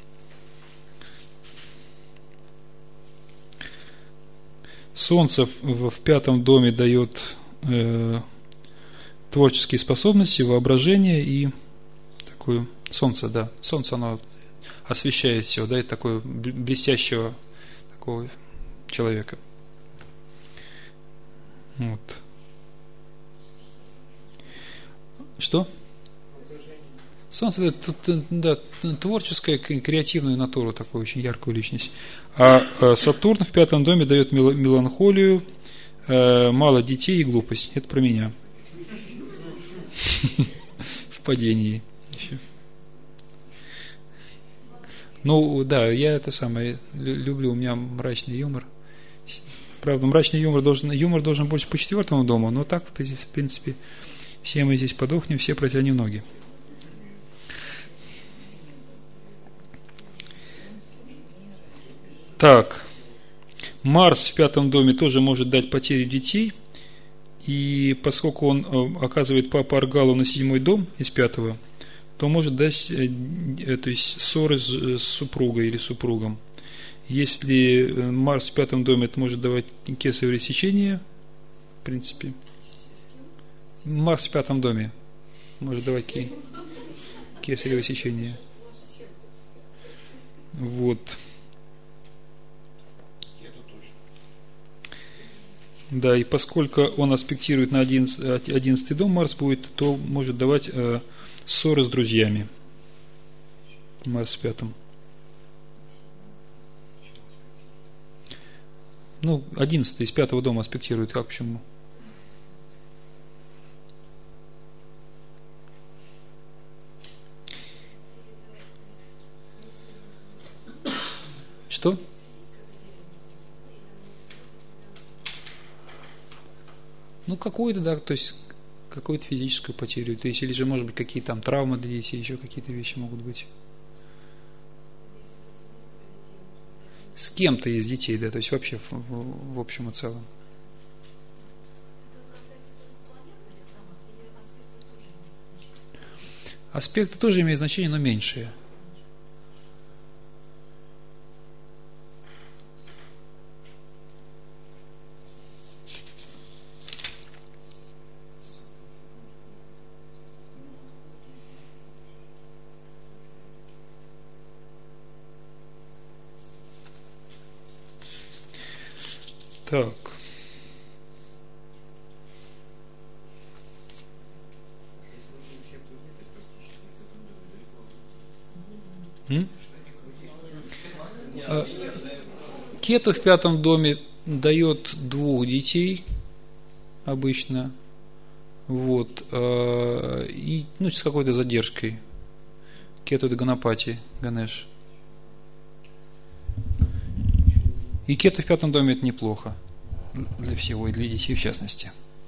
Солнце в пятом доме дает творческие способности, воображение и такое солнце, да. Солнце, оно освещает все, дает такое блестящего такого человека. Вот. Что? Солнце дает, да, творческая, креативную натуру, такую очень яркую личность. А Сатурн в пятом доме дает меланхолию, мало детей и глупость. Это про меня. В падении. Ну, да, я это самое люблю, у меня мрачный юмор. Правда, мрачный юмор должен больше по четвертому дому, но так, в принципе, все мы здесь подохнем, все протянем ноги. Так, Марс в пятом доме тоже может дать потерю детей, и поскольку он оказывает папа Аргалу на седьмой дом из пятого, то может дать, то есть ссоры с супругой или супругом. Если Марс в пятом доме, это может давать кесарево сечение, в принципе. Марс в пятом доме может давать кесарево сечение. Вот. Да, и поскольку он аспектирует на 11 дом, Марс будет, то может давать ссоры с друзьями. Марс в пятом. Ну, 11 из пятого дома аспектирует. Как, почему? Что? Ну, какую-то, да, то есть какую-то физическую потерю. То есть, или же, может быть, какие-то там травмы для детей, еще какие-то вещи могут быть. С кем-то из детей, да, то есть вообще в общем и целом. Аспекты тоже имеют значение, но меньшие. Так. М? Кету в пятом доме дает двух детей обычно, вот, и, ну, с какой-то задержкой. Кету это Ганапати, Ганеш. И кету в пятом доме это неплохо для всего, и для детей в частности.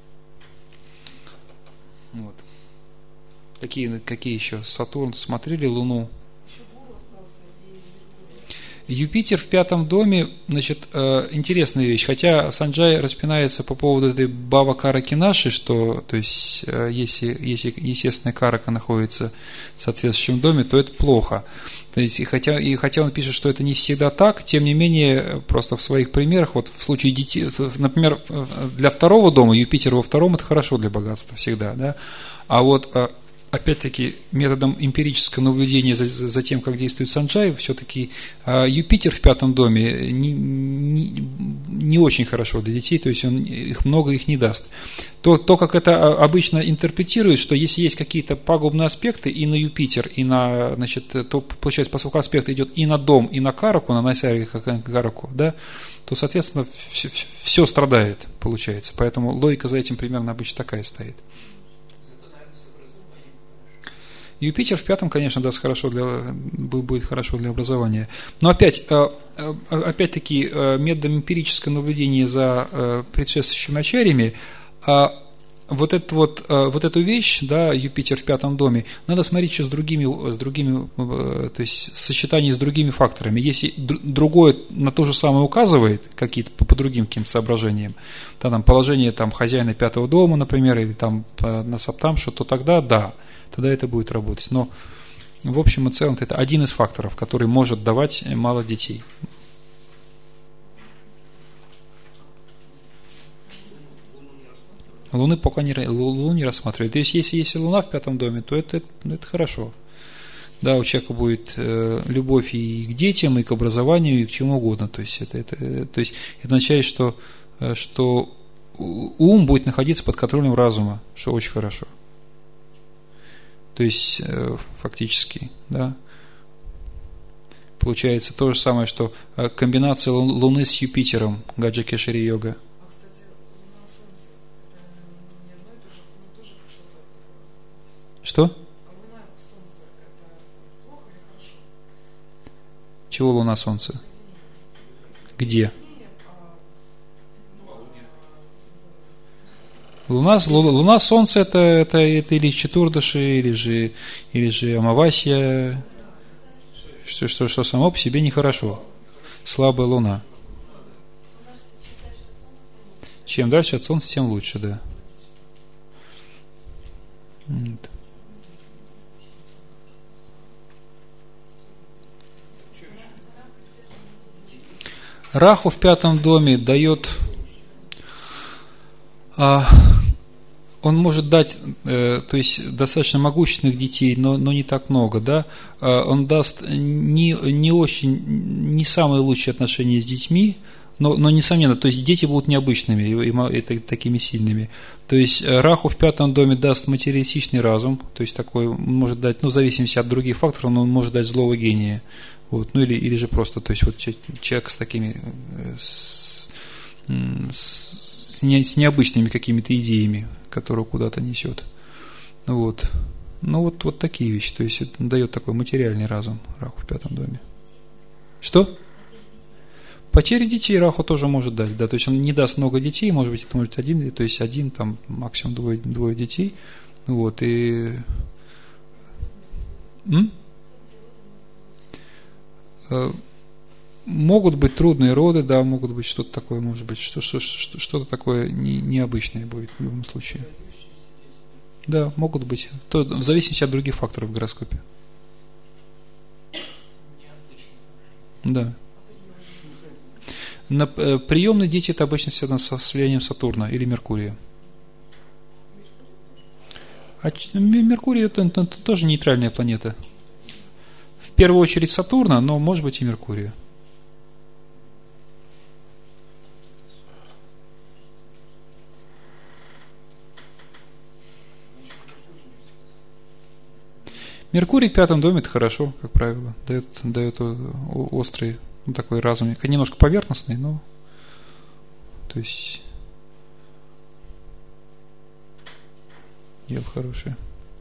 Вот. Какие еще? Сатурн, смотрели Луну? Юпитер в пятом доме, значит, интересная вещь. Хотя Санджай распинается по поводу этой Бава Караки нашей, что, то есть, если естественная карака находится в соответствующем доме, то это плохо. То есть, и хотя он пишет, что это не всегда так, тем не менее, просто в своих примерах, вот в случае детей, например, для второго дома, Юпитер во втором, это хорошо для богатства всегда, да, а вот опять-таки, методом эмпирического наблюдения за тем, как действует Санджай, все-таки Юпитер в пятом доме не очень хорошо для детей, то есть он много их не даст. То, как это обычно интерпретирует, что если есть какие-то пагубные аспекты и на Юпитер, и на, значит, то получается, поскольку аспект идет и на дом, и на караку, на Найсари караку, да, то, соответственно, все страдает, получается. Поэтому логика за этим примерно обычно такая стоит. Юпитер в пятом, конечно, даст будет хорошо для образования. Но опять-таки, методом эмпирического наблюдения за предшествующими ачарьями, вот эту вещь, да, Юпитер в пятом доме, надо смотреть еще с другими, то есть сочетание с другими факторами. Если другое на то же самое указывает, какие-то по другим каким-то соображениям, там положение там хозяина пятого дома, например, или там на саптамшу, то тогда да. Тогда это будет работать. Но в общем и целом это один из факторов, который может давать мало детей. Луны пока Луну не рассматривают. То есть, если Луна в пятом доме, то это хорошо. Да, у человека будет любовь и к детям, и к образованию, и к чему угодно. То есть, это означает, что ум будет находиться под контролем разума, что очень хорошо. То есть, фактически, да, получается то же самое, что комбинация Луны с Юпитером, Гаджа-Кешари йога. А, кстати, Луна, Солнце, это не одно и то же, но тоже что-то. Что? А Луна, Солнце, это плохо или хорошо? Чего Луна, Солнце? Где? Луна, Солнце это или Четурдаши, или же Амавасья, что само по себе нехорошо. Слабая Луна. Чем дальше от Солнца, тем лучше, да. Раху в пятом доме дает... Он может дать, то есть достаточно могущественных детей, но не так много, да. Он даст не самые лучшие отношения с детьми, но несомненно, то есть дети будут необычными и такими сильными. То есть Раху в пятом доме даст материалистичный разум, то есть такой может дать, в зависимости от других факторов, но он может дать злого гения, вот, или же просто, то есть вот человек с такими с необычными какими-то идеями, которые куда-то несет. Вот. Ну, вот такие вещи. То есть, это дает такой материальный разум Раху в пятом доме. Что? Потери детей Раху тоже может дать. Да, то есть, он не даст много детей, может быть, это может один, то есть, один, там, максимум двое детей. Вот, и... Могут быть трудные роды, да, могут быть что-то такое, может быть, что-то такое необычное будет в любом случае. Да, могут быть. В зависимости от других факторов в гороскопе. Да. Приемные дети это обычно связано со влиянием Сатурна или Меркурия. А Меркурий это тоже нейтральная планета. В первую очередь Сатурна, но может быть и Меркурия. Меркурий в 5 доме – это хорошо, как правило. Дает острый, такой разум. Немножко поверхностный, но то есть дело хорошее.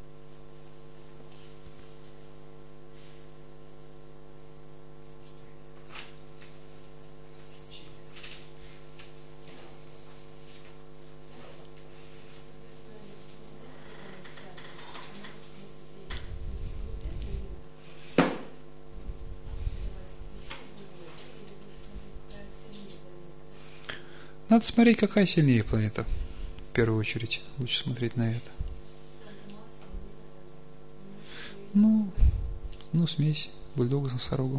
Надо смотреть, какая сильнее планета. В первую очередь. Лучше смотреть на это. Ну, смесь бульдога с носорогом.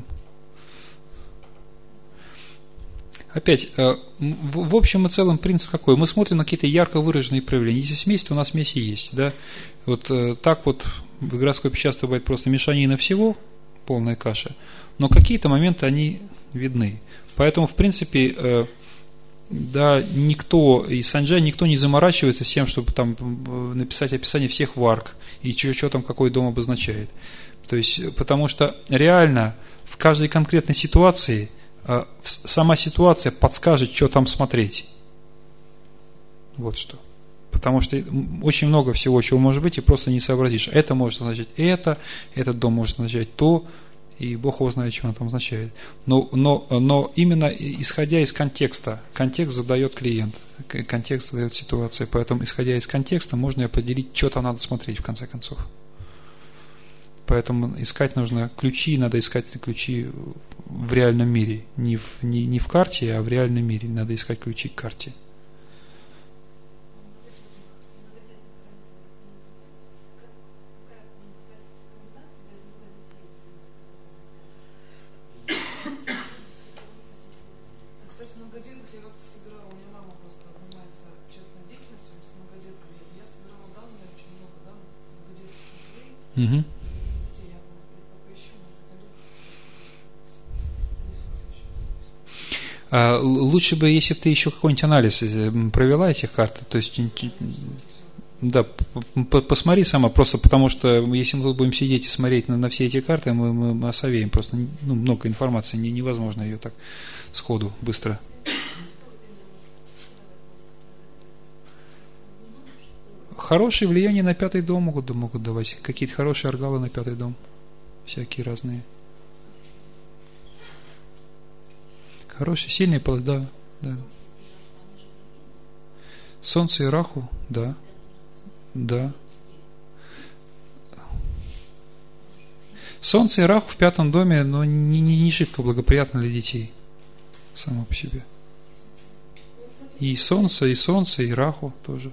Опять, в общем и целом принцип какой? Мы смотрим на какие-то ярко выраженные проявления. Если смесь, то у нас смесь и есть. Да? Вот так вот в гороскопе часто бывает просто мешанина всего, полная каша, но какие-то моменты они видны. Поэтому, в принципе, да, никто, и Санджай, никто не заморачивается с тем, чтобы там написать описание всех варг и что там какой дом обозначает. То есть, потому что реально в каждой конкретной ситуации сама ситуация подскажет, что там смотреть. Вот что. Потому что очень много всего, чего может быть, и просто не сообразишь. Это может означать это, этот дом может означать то, и Бог его знает, что он там означает. Но именно исходя из контекста, контекст задает клиент, контекст задает ситуация, поэтому исходя из контекста можно определить, что там надо смотреть в конце концов. Поэтому искать нужно ключи, надо искать ключи в реальном мире, не в карте, а в реальном мире, надо искать ключи к карте. Угу. Лучше бы, если бы ты еще какой-нибудь анализ провела этих карт, то есть, да, посмотри сама, просто потому что если мы будем сидеть и смотреть на все эти карты, мы осовеем, просто много информации, невозможно ее так сходу, быстро. Хорошие влияния на 5 дом могут давать. Какие-то хорошие аргалы на 5 дом. Всякие разные. Хорошие, сильные, да. Солнце и Раху, да. Солнце и Раху в 5 доме, но не шибко благоприятно для детей. Само по себе. И солнце, и Раху тоже.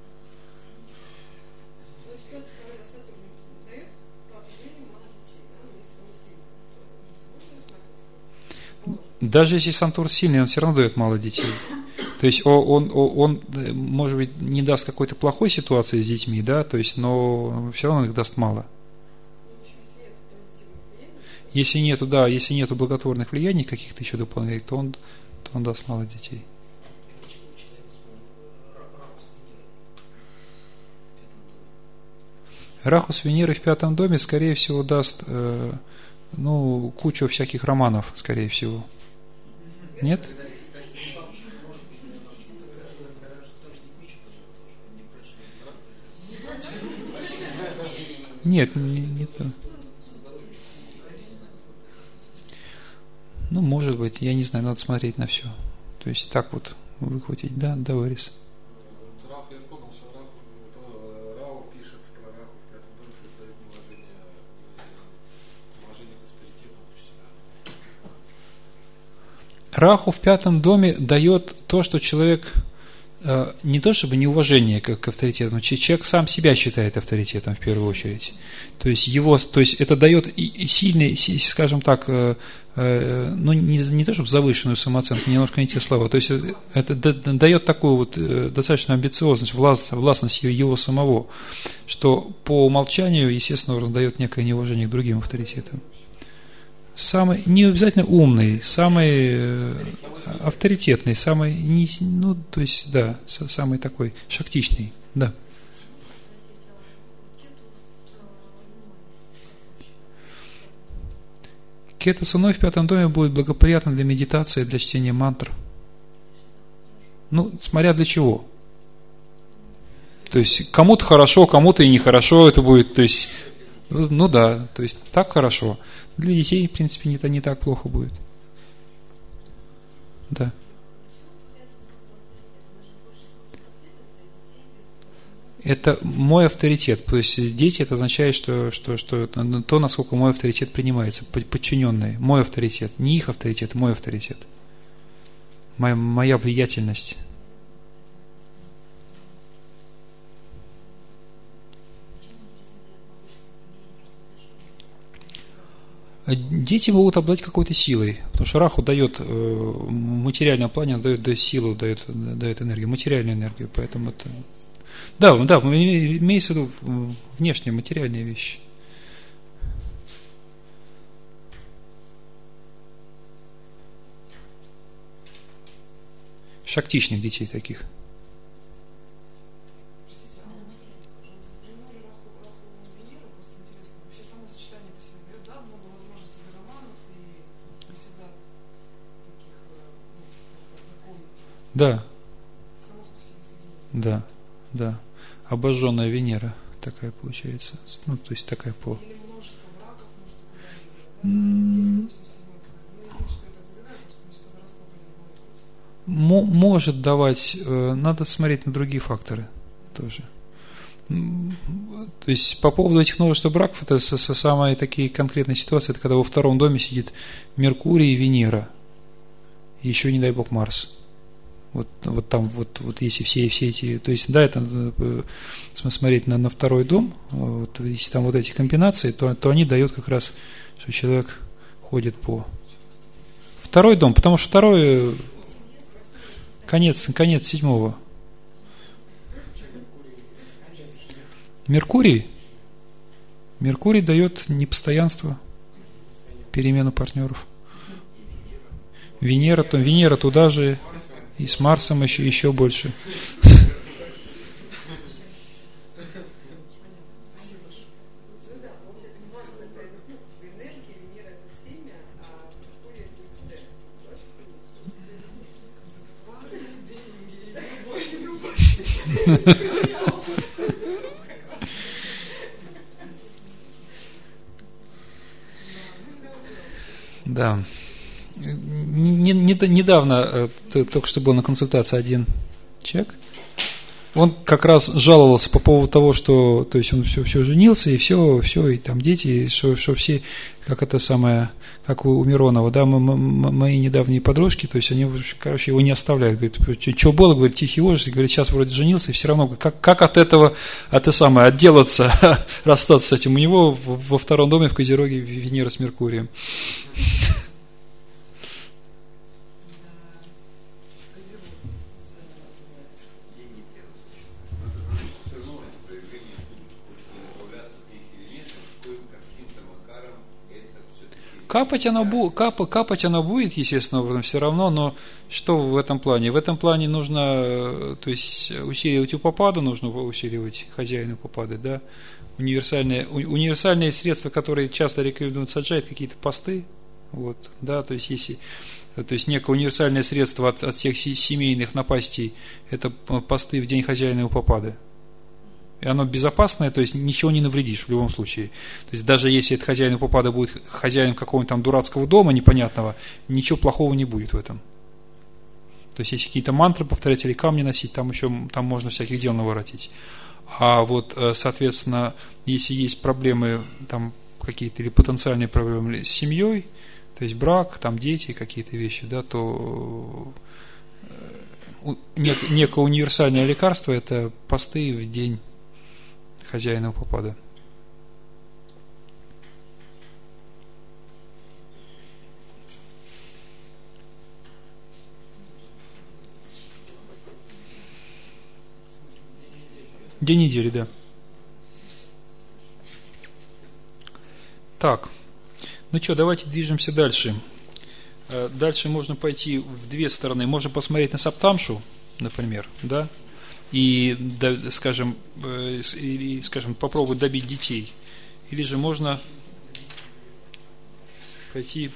Даже если Сатурн сильный, он все равно дает мало детей. То есть он может быть, не даст какой-то плохой ситуации с детьми, да, то есть, но все равно их даст мало. Если нету благотворных влияний каких-то еще дополнительных, то он даст мало детей. Раху с Венерой в 5 доме, скорее всего, даст кучу всяких романов, скорее всего. Нет? Нет, не то. Может быть, я не знаю, надо смотреть на все. То есть так вот выхватить. Да, Борис. Раху в 5 доме дает то, что человек не то чтобы неуважение к авторитету, но человек сам себя считает авторитетом в первую очередь. То есть это дает и сильный, скажем так, не то чтобы завышенную самооценку, немножко не те слова. То есть это дает такую вот достаточно амбициозность, властность его самого, что по умолчанию, естественно, дает некое неуважение к другим авторитетам. Самый, не обязательно умный, самый авторитетный, самый, самый такой шактичный, да. Кету Суной в 5 доме будет благоприятно для медитации, для чтения мантр. Ну, смотря для чего. То есть, кому-то хорошо, кому-то и нехорошо это будет. То есть, ну да, то есть, так хорошо. Для детей, в принципе, не так плохо будет. Да. Это мой авторитет. То есть, дети, это означает, что то, насколько мой авторитет принимается. Подчиненные. Мой авторитет. Не их авторитет, мой авторитет. Моя влиятельность. Дети могут обладать какой-то силой, потому что Раху дает в материальном плане, дает силу, дает энергию, материальную энергию, поэтому это... Да, имеется в виду внешние материальные вещи. Шактичных детей таких. Да. Да. Обожженная Венера такая получается. Ну, то есть такая по... Может давать, надо смотреть на другие факторы тоже. То есть по поводу этих множества браков, это самые такие конкретные ситуации, это когда во 2 доме сидит Меркурий и Венера, и еще, не дай бог, Марс. Вот там, если все эти, то есть, да, это смотреть на 2 дом, вот, если там вот эти комбинации, то они дают как раз, что человек ходит по 2 дом, потому что 2 конец 7. Меркурий дает непостоянство, перемену партнеров. Венера туда же. И с Марсом еще больше. Да. Недавно, только что был на консультации один человек, он как раз жаловался по поводу того, что, то есть он все женился, и все, и там дети, что все, как это самое, как у Миронова, да, мои недавние подружки, то есть они, короче, его не оставляют, говорит, что было, говорит, тихий ужас, говорит, сейчас вроде женился, и все равно, как от этого, отделаться, расстаться с этим, у него во 2 доме в Козероге Венера с Меркурием. Капать оно будет, естественно, все равно, но что в этом плане? В этом плане нужно, то есть, усиливать упападу, нужно усиливать хозяину упапады, да. Универсальные средства, которые часто рекомендуют саджать, какие-то посты, вот, да, то есть, некое универсальное средство от всех семейных напастей, это посты в день хозяина упапады. И оно безопасное, то есть ничего не навредишь в любом случае. То есть даже если этот хозяин упапада будет хозяином какого-нибудь там дурацкого дома непонятного, ничего плохого не будет в этом. То есть если какие-то мантры повторять или камни носить, там можно всяких дел наворотить. А вот, соответственно, если есть проблемы там какие-то или потенциальные проблемы с семьей, то есть брак, там дети, какие-то вещи, да, то некое универсальное лекарство – это посты в день хозяина упапады. День недели, да. Так, ну что, давайте движемся дальше. Дальше можно пойти в 2 стороны. Можно посмотреть на Саптамшу, например, да, и, скажем, попробовать добить детей. Или же можно пойти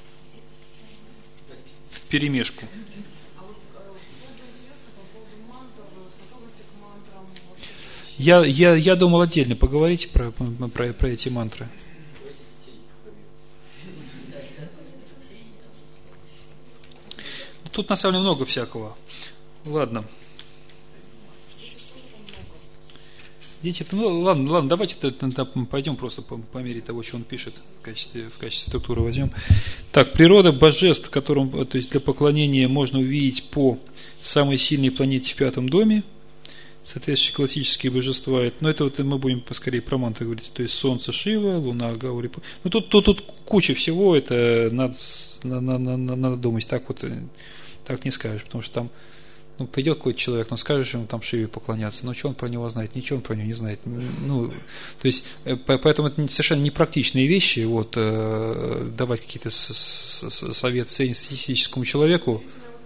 в перемешку. А вот было бы интересно по поводу мантр, способности к мантрам. Вот Я думал отдельно поговорить про эти мантры. Тут на самом деле много всякого. Ладно. Дети, ну ладно, давайте пойдем просто по мере того, что он пишет, в качестве структуры возьмем. Так, природа божеств, которым, то есть для поклонения можно увидеть по самой сильной планете в пятом доме, соответствующие классические божества. Но это вот мы будем поскорее про мантры говорить. То есть Солнце Шива, Луна Гаури. Ну тут куча всего, это надо думать. Так не скажешь, потому что там придет какой-то человек, скажешь ему там Шиве поклоняться, что он про него знает, ничего он про него не знает. То есть, поэтому это совершенно непрактичные вещи, давать какие-то советы среднестатистическому человеку.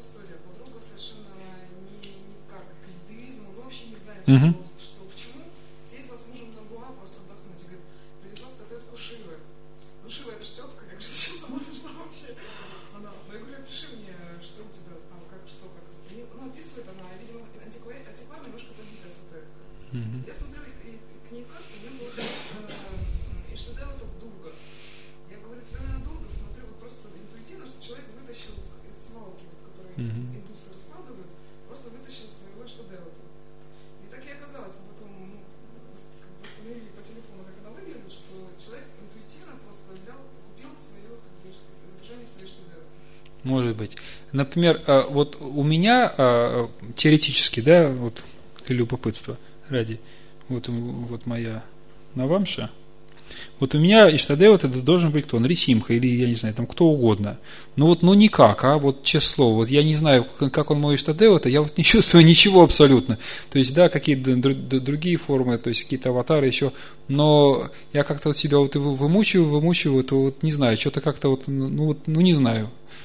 Угу. что к чему, съездила с мужем на Гоа просто отдохнуть, и говорит, привезла статуэтку Шивы. Ну, Шива это ж тетка, я говорю, что сама сошла вообще? Я говорю, опиши мне, что у тебя там, как. И, описывает она, видимо, антикварная, немножко побитая статуэтка. Я смотрю, и к ней как, и мне было и что делал этот Дурга. Я говорю, тебе, наверное, Дурга, смотрю, просто интуитивно, что человек вытащил из свалки, который индусы раскладывают, просто вытащил своего Иштаделу. Так и оказалось, мы потом восстановили по телефону, как она выглядит, что человек интуитивно просто взял, купил свое изображение своей Иштаделы. Может быть. Например, вот у меня теоретически, да, вот для любопытства ради, вот моя Навамша. Вот у меня Иштадева это должен быть кто? Нарисимха или, я не знаю, там кто угодно. Никак, честное слово. Я не знаю, как он мой Иштадева, я не чувствую ничего абсолютно. То есть, да, какие-то другие формы, то есть, какие-то аватары еще. Но я как-то себя вымучиваю, не знаю, что-то как-то не знаю.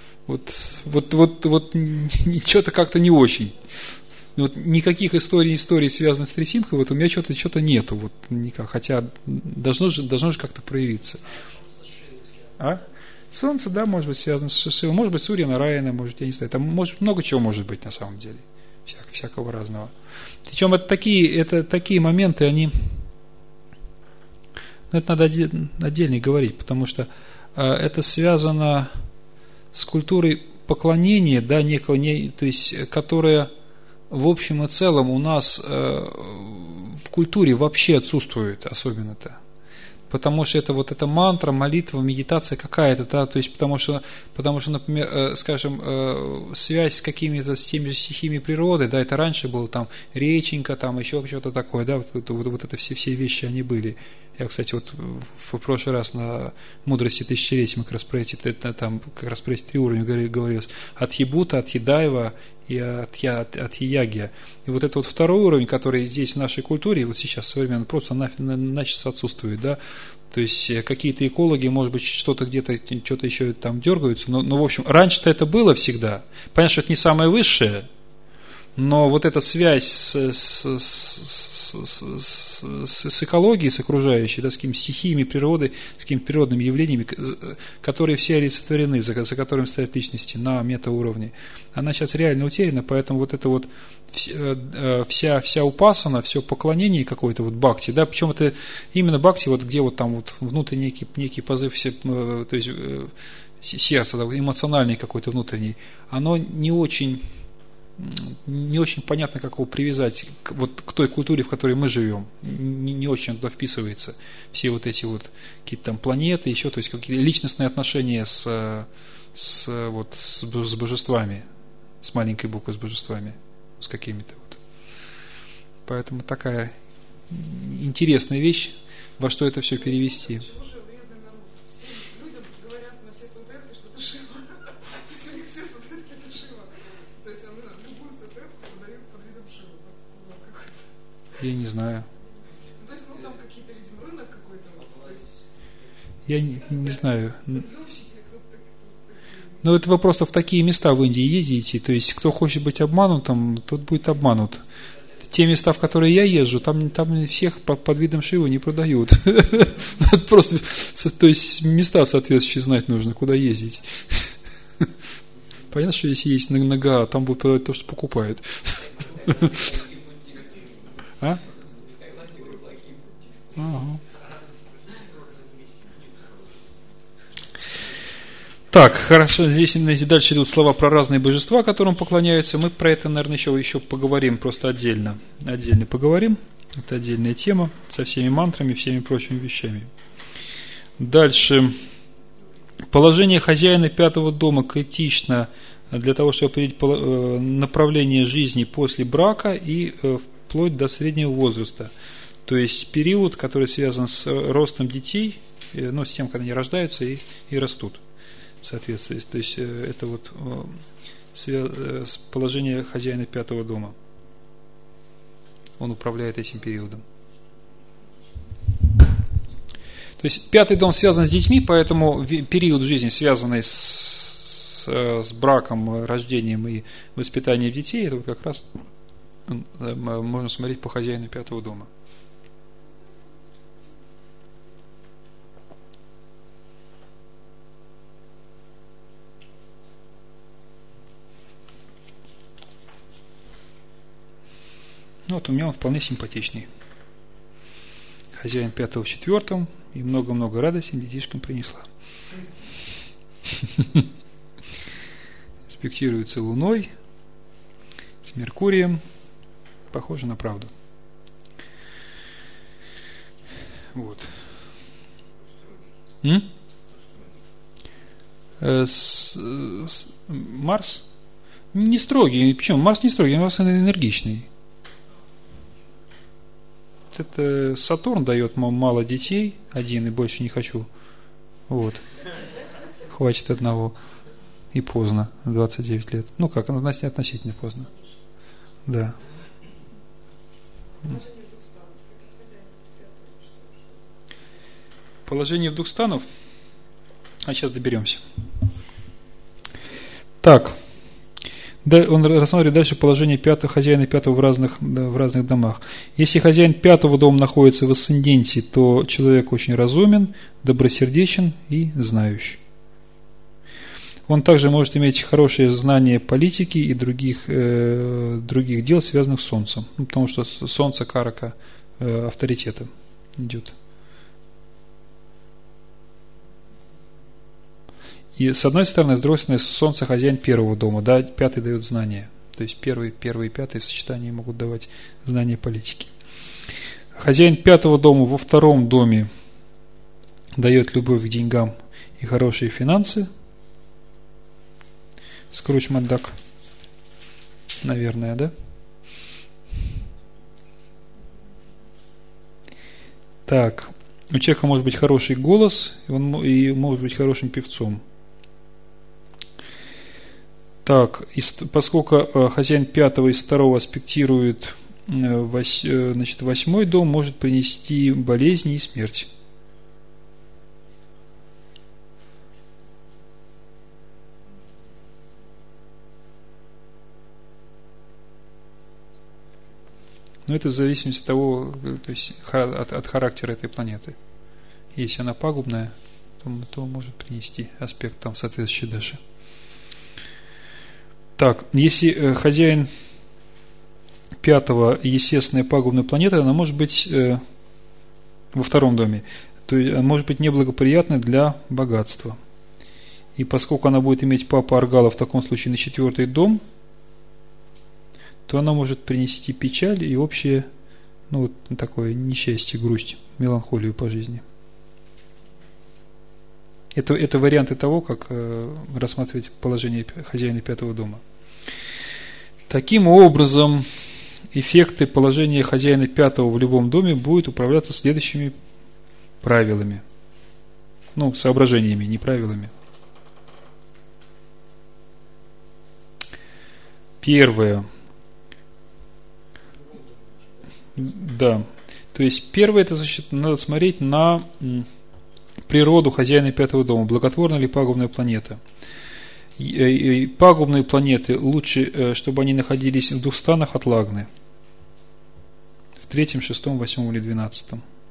Что-то как-то не очень. Никаких историй, связанных с Нарисимхой, у меня что-то нету, никак. Хотя должно же как-то проявиться. Солнце, да, может быть связано с Шивой, может быть Сурья Нараяна, может, я не знаю, там много чего может быть на самом деле, всякого разного. Причем это такие моменты, они, это надо отдельно говорить, потому что это связано с культурой поклонения, да, то есть, которая в общем и целом у нас в культуре вообще отсутствует особенно-то. Потому что это эта мантра, молитва, медитация какая-то, да, то есть потому что, например, скажем, связь с с теми же стихиями природы, да, это раньше было там реченька, там еще что-то такое, да, это все вещи они были. Я, кстати, в прошлый раз на мудрости тысячелетия мы как раз про эти 3 уровня говорилось: от Ебута, от Едайва и от Ягия. И это второй уровень, который здесь в нашей культуре, сейчас современно, просто начисто отсутствует, да. То есть какие-то экологи, может быть, что-то еще там дергаются, но в общем, раньше-то это было всегда. Понятно, что это не самое высшее, но эта связь с экологией, с окружающей, да, с какими-то стихиями природы, с какими-то природными явлениями, которые все олицетворены, за которыми стоят личности на метауровне, она сейчас реально утеряна, поэтому вся упасана, все поклонение какое-то бхакти, да, причем это именно бхакти, где там внутренний некий позыв, то есть сердца, да, эмоциональный какой-то внутренний, оно не очень понятно, как его привязать к той культуре, в которой мы живем. Не очень туда вписывается. Все эти какие-то там планеты, еще, то есть какие-то личностные отношения с божествами, с маленькой буквы с божествами, с какими-то Поэтому такая интересная вещь, во что это все перевести. Я не знаю. То есть, там какие-то, видимо, рынок какой-то. Я не знаю. Это вы просто в такие места в Индии ездите, то есть, кто хочет быть обманутым, тот будет обманут. те места, в которые я езжу, там всех под видом Шивы не продают. Просто, то есть места соответствующие знать нужно, куда ездить. Понятно, что если есть нога, там будет продавать то, что покупают. А? Ага. Так, хорошо, здесь дальше идут слова про разные божества, которым поклоняются. Мы про это, наверное, еще поговорим просто отдельно. Отдельно поговорим. Это отдельная тема со всеми мантрами, всеми прочими вещами. Дальше. Положение хозяина пятого дома критично для того, чтобы определить направление жизни после брака и вплоть до среднего возраста. То есть период, который связан с ростом детей, ну, с тем, когда они рождаются и растут. Соответственно, то есть это вот положение хозяина пятого дома. Он управляет этим периодом. То есть пятый дом связан с детьми, поэтому период жизни, связанный с браком, рождением и воспитанием детей, это вот как раз можно смотреть по хозяину пятого дома. Ну, вот у меня он вполне симпатичный. Хозяин пятого в четвертом, и много-много радости детишкам принесла. Аспектируется Луной, с Меркурием. Похоже на правду. Вот. Марс не строгий. Почему? Марс не строгий, Марс энергичный. Это Сатурн дает мало детей, один и больше не хочу. Вот. Хватит одного. И поздно, 29 лет. Ну как, относительно поздно. Да. Положение в двух станов. А сейчас доберемся. Так. Он рассматривает дальше положение хозяина пятого в разных домах. Если хозяин пятого дома находится в асценденте, то человек очень разумен, добросердечен и знающий. Он также может иметь хорошее знание политики и других дел, связанных с Солнцем. Потому что Солнце карака авторитета идет. И с одной стороны, с другой стороны, Солнце хозяин первого дома, да, пятый дает знания. То есть первый и пятый в сочетании могут давать знания политики. Хозяин пятого дома во втором доме дает любовь к деньгам и хорошие финансы. Скрудж Макдак, наверное, да? Так, у человека может быть хороший голос, и может быть хорошим певцом. Так, поскольку хозяин пятого из второго аспектирует восьмой дом, может принести болезни и смерть. Но это в зависимости от того, то есть от характера этой планеты. Если она пагубная, то может принести аспект там соответствующий даже. Так, если хозяин пятого естественная пагубная планета, она может быть во втором доме, то есть она может быть неблагоприятной для богатства. И поскольку она будет иметь папа Аргала в таком случае на четвертый дом, то она может принести печаль и общее, такое несчастье, грусть, меланхолию по жизни. Это варианты того, как рассматривать положение хозяина пятого дома. Таким образом, эффекты положения хозяина пятого в любом доме будут управляться следующими правилами. Соображениями, не правилами. Первое. Да. То есть первое, это надо смотреть на природу хозяина пятого дома, благотворна ли пагубная планета. И пагубные планеты лучше, чтобы они находились в двух станах от Лагны. В 3, 6, 8 или 12.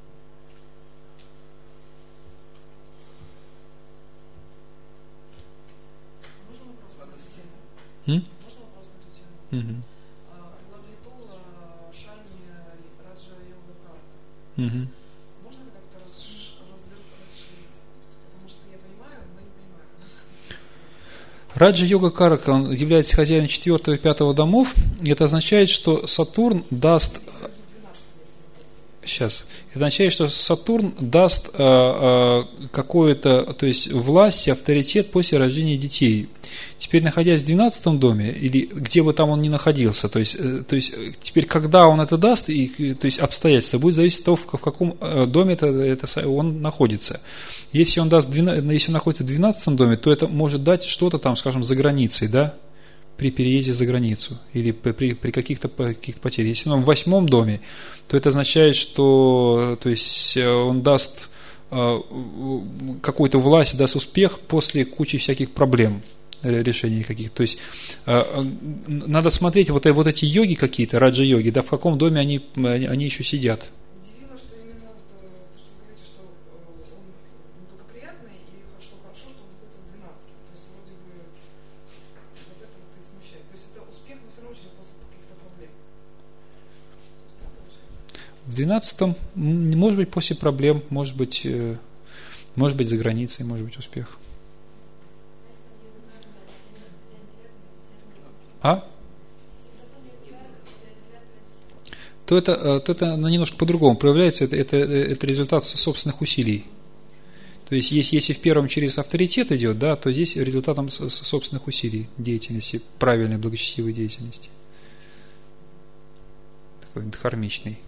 Можно вопрос на эту тему? Угу. Лаглитула, Шани, Раджа, Йога, Карта. Угу. Можно это как-то расширить? Потому что я понимаю, но не понимаю. Раджа Йога Карака, он является хозяином 4 и 5 домов. И это означает, что Сатурн даст... Сейчас. Это означает, что Сатурн даст какую-то, то есть власть и авторитет после рождения детей. Теперь, находясь в 12 доме, или где бы там он ни находился, то есть теперь, когда он это даст, то есть обстоятельства, будет зависеть от того, в каком доме он находится. Если он находится в 12 доме, то это может дать что-то там, скажем, за границей, да, при переезде за границу или при каких-то потерях. Если он в 8 доме, то это означает, что то есть, он даст какую-то власть, даст успех после кучи всяких проблем, решений каких-то. То есть надо смотреть вот эти йоги какие-то, раджа-йоги, да, в каком доме они еще сидят. Удивило, что именно то, что вы говорите, что он благоприятный и что хорошо, что он находится в 12. То есть вроде бы вот это вот и смущает. То есть это успех, но все равно очень после каких-то проблем. В 12-м, может быть, после проблем, может быть, за границей, может быть, успех. То это немножко по-другому проявляется, это результат собственных усилий. То есть, если в первом через авторитет идет, да, то здесь результатом собственных усилий деятельности, правильной, благочестивой деятельности. Такой дхармичный.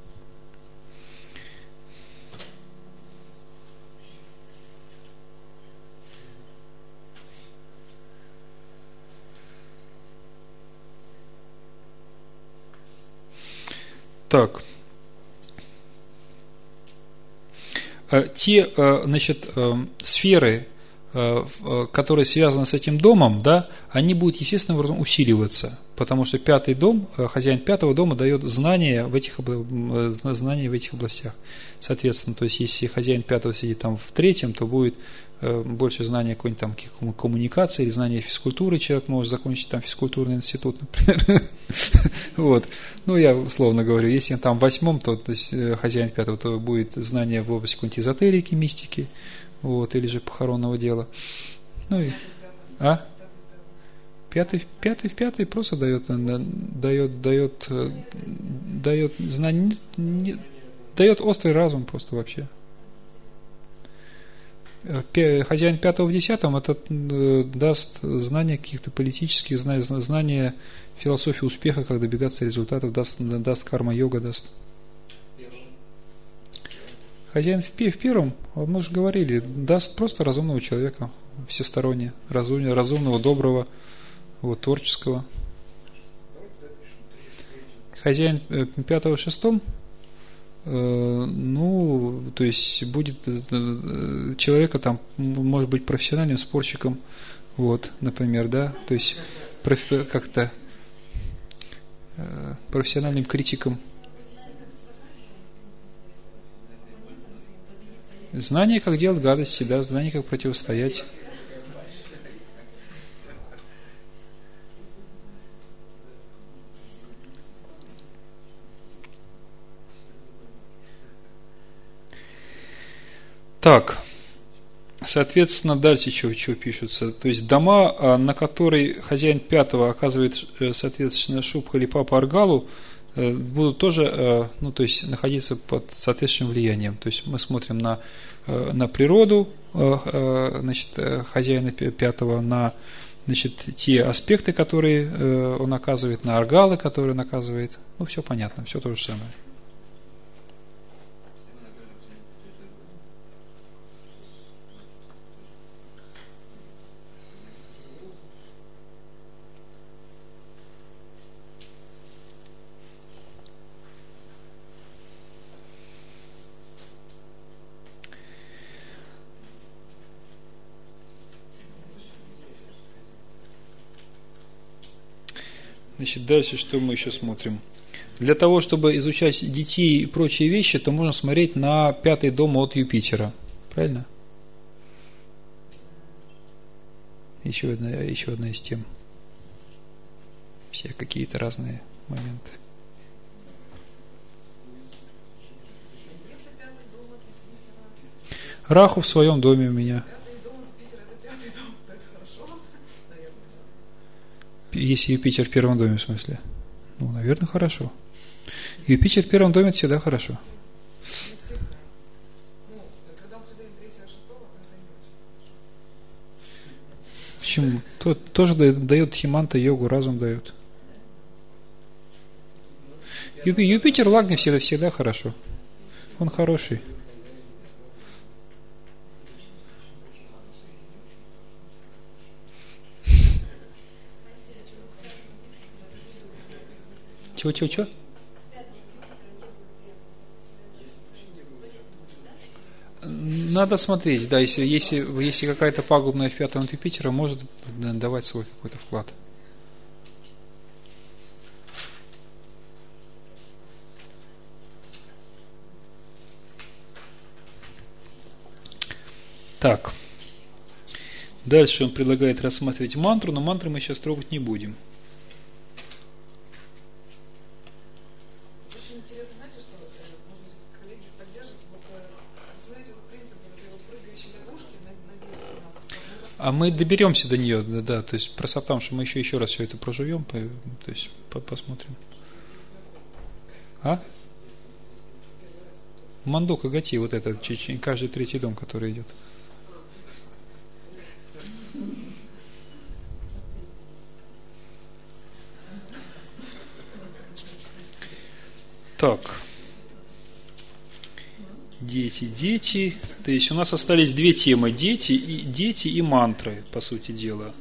Так. Те, значит, сферы, которые связаны с этим домом, да, они будут естественным образом усиливаться, потому что 5-й дом, хозяин 5-го дома дает знания в этих областях. Соответственно, то есть, если хозяин 5-го сидит там в 3-м, то будет больше знания какой-нибудь там коммуникации или знания физкультуры, человек может закончить там физкультурный институт, например. Вот. Ну, я условно говорю, если там в 8-м, то есть, хозяин 5-го, то будет знание в области какой-нибудь эзотерики, мистики, вот, или же похоронного дела. Ну и... Пятый просто дает знание, дает острый разум просто вообще. Хозяин 5-го в 10-м это даст знания каких-то политических, знания философии успеха, как добиваться результатов, даст карма-йога, даст. Хозяин в 1-м, мы же говорили, даст просто разумного человека, всесторонне, разумного, доброго, вот, творческого. Хозяин 5-го в 6-м, ну, то есть будет человека там, может быть, профессиональным спорщиком, вот, например, да, то есть как-то профессиональным критиком. Знание, как делать гадости, да, знание, как противостоять. Так, соответственно, дальше что пишутся. То есть дома, на которые хозяин 5-го оказывает, соответственно, Шубха или Папа Аргалу, будут тоже, ну, то есть находиться под соответствующим влиянием. То есть мы смотрим на природу, значит, хозяина 5-го, на, значит, те аспекты, которые он оказывает, на аргалы, которые он оказывает. Ну, все понятно, все то же самое. Значит, дальше что мы еще смотрим? Для того, чтобы изучать детей и прочие вещи, то можно смотреть на 5-й дом от Юпитера. Правильно? Еще одна из тем. Все какие-то разные моменты. Раху в своем доме у меня. Если Юпитер в первом доме, в смысле? Ну, наверное, хорошо. Юпитер в первом доме это всегда хорошо. Почему? Тоже дает химанта, йогу, разум дает. Юпитер в Лагне всегда хорошо. Он хороший. Чего? Надо смотреть, да, если какая-то пагубная в 5-м от Юпитера, может давать свой какой-то вклад. Так. Дальше он предлагает рассматривать мантру, но мантры мы сейчас трогать не будем. А мы доберемся до нее, да, то есть про Саптамшу мы еще раз все это проживем, то есть посмотрим. А? Мандука Гати, вот это, каждый 3-й дом, который идет. Так. Дети. То есть у нас остались 2 темы: дети и мантры, по сути дела.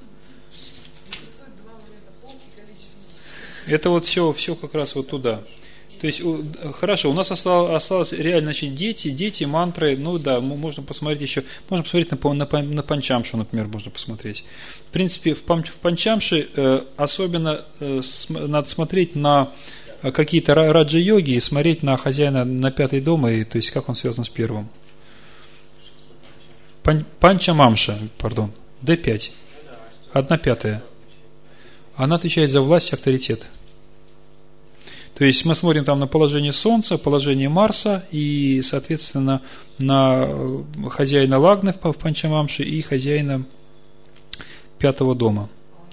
Это вот все как раз вот туда. То есть, хорошо, у нас осталось реально, значит, дети, мантры. Ну да, можно посмотреть еще. Можно посмотреть на Панчамшу, например, можно посмотреть. В принципе, в Панчамше особенно надо смотреть на какие-то раджа-йоги и смотреть на хозяина на 5-й дом, и, то есть как он связан с первым. Панчамамша, D5. 1/5. Она отвечает за власть и авторитет. То есть мы смотрим там на положение Солнца, положение Марса и, соответственно, на хозяина Лагны в Панчамамше и хозяина 5-го дома.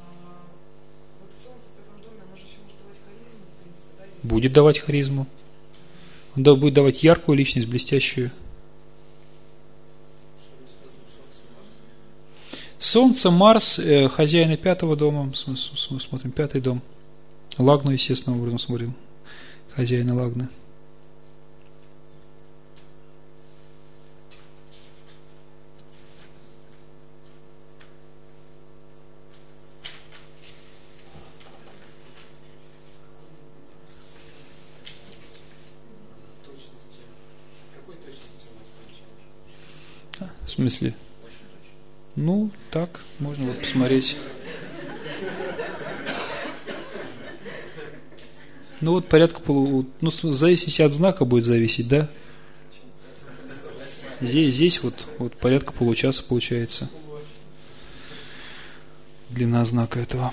Будет давать харизму. Он будет давать яркую личность, блестящую. Солнце, Марс, хозяины 5-го дома. Мы смотрим 5-й дом. Лагну, естественным образом смотрим. Хозяина Лагны. В смысле? Ну, так, можно вот посмотреть. Ну, вот порядка зависит от знака будет зависеть, да? Здесь вот порядка получаса получается. Длина знака этого.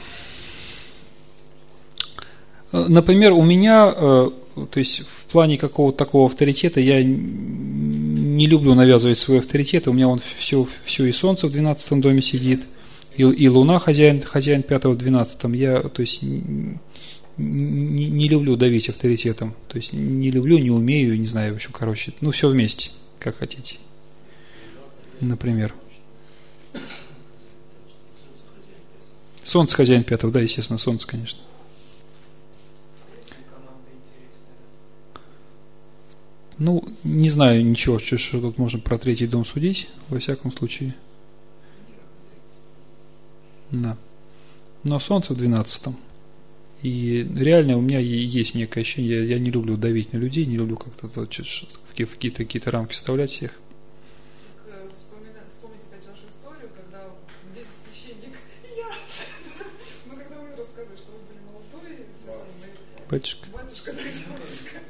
Например, у меня, то есть в плане какого-то такого авторитета, я не люблю навязывать свой авторитет. У меня он все и Солнце в 12-м доме сидит, и Луна хозяин 5-го в 12-м. Я, то есть, не люблю давить авторитетом. То есть не люблю, не умею, не знаю, в общем, короче. Ну, все вместе, как хотите. Например. Солнце хозяин 5-го, да, естественно, Солнце, конечно. Ну, не знаю ничего, что тут можно про 3-й дом судить, во всяком случае. Да. Но Солнце в 12-м. И реально у меня есть некое ощущение, я не люблю давить на людей, не люблю как-то в какие-то рамки вставлять всех. Вспомните опять вашу историю, когда здесь священник и я. Ну, когда вы рассказывали, что вы были молодой, совсем, батюшка.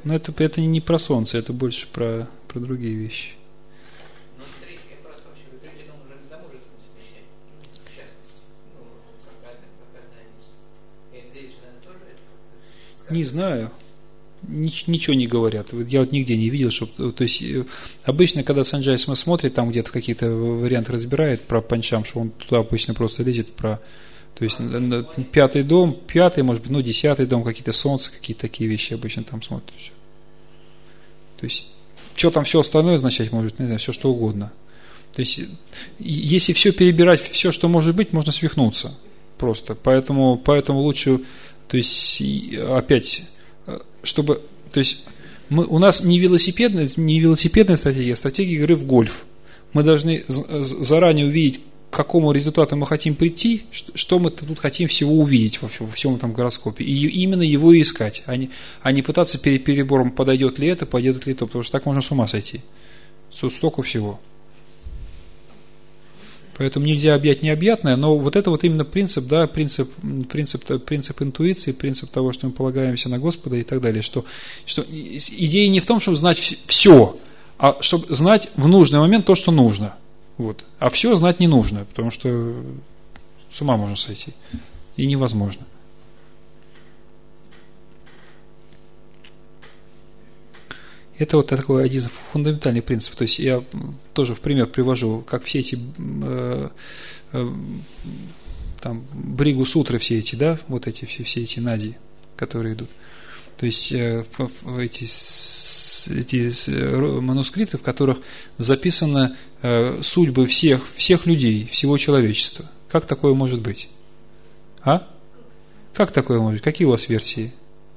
Но это не про солнце, это больше про другие вещи. Ну, третий вопрос вообще. Вы третий дом уже замужеством запрещаете? В частности. Ну, как одна из. И здесь же, наверное, тоже это. Не знаю. Ничего не говорят. Я вот нигде не видел, что... То есть, обычно, когда Санджай смотрит, там где-то какие-то варианты разбирает про панчам, что он туда обычно просто лезет про... То есть, пятый дом, может быть, 10-й дом, какие-то солнца, какие-то такие вещи обычно там смотрят. Все. То есть, что там все остальное означать может, не знаю, все что угодно. То есть, если все перебирать, все, что может быть, можно свихнуться просто. Поэтому лучше, то есть, опять... чтобы, то есть у нас не велосипедная стратегия, а стратегия игры в гольф. Мы должны заранее увидеть, к какому результату мы хотим прийти, что мы тут хотим всего увидеть во всем этом гороскопе, и именно его и искать, а не пытаться перед перебором, подойдет ли это, пойдет ли то, потому что так можно с ума сойти. Столько всего. Поэтому нельзя объять необъятное, но вот это вот именно принцип, да, принцип интуиции, принцип того, что мы полагаемся на Господа и так далее, что идея не в том, чтобы знать все, а чтобы знать в нужный момент то, что нужно. Вот. А все знать не нужно, потому что с ума можно сойти. И невозможно. Это вот такой один фундаментальный принцип. То есть я тоже в пример привожу, как все эти там Бригу сутры, все эти, да, вот эти все эти нади, которые идут. То есть эти манускрипты, в которых записаны судьбы всех людей, всего человечества. Как такое может быть? А? Как такое может быть? Какие у вас версии?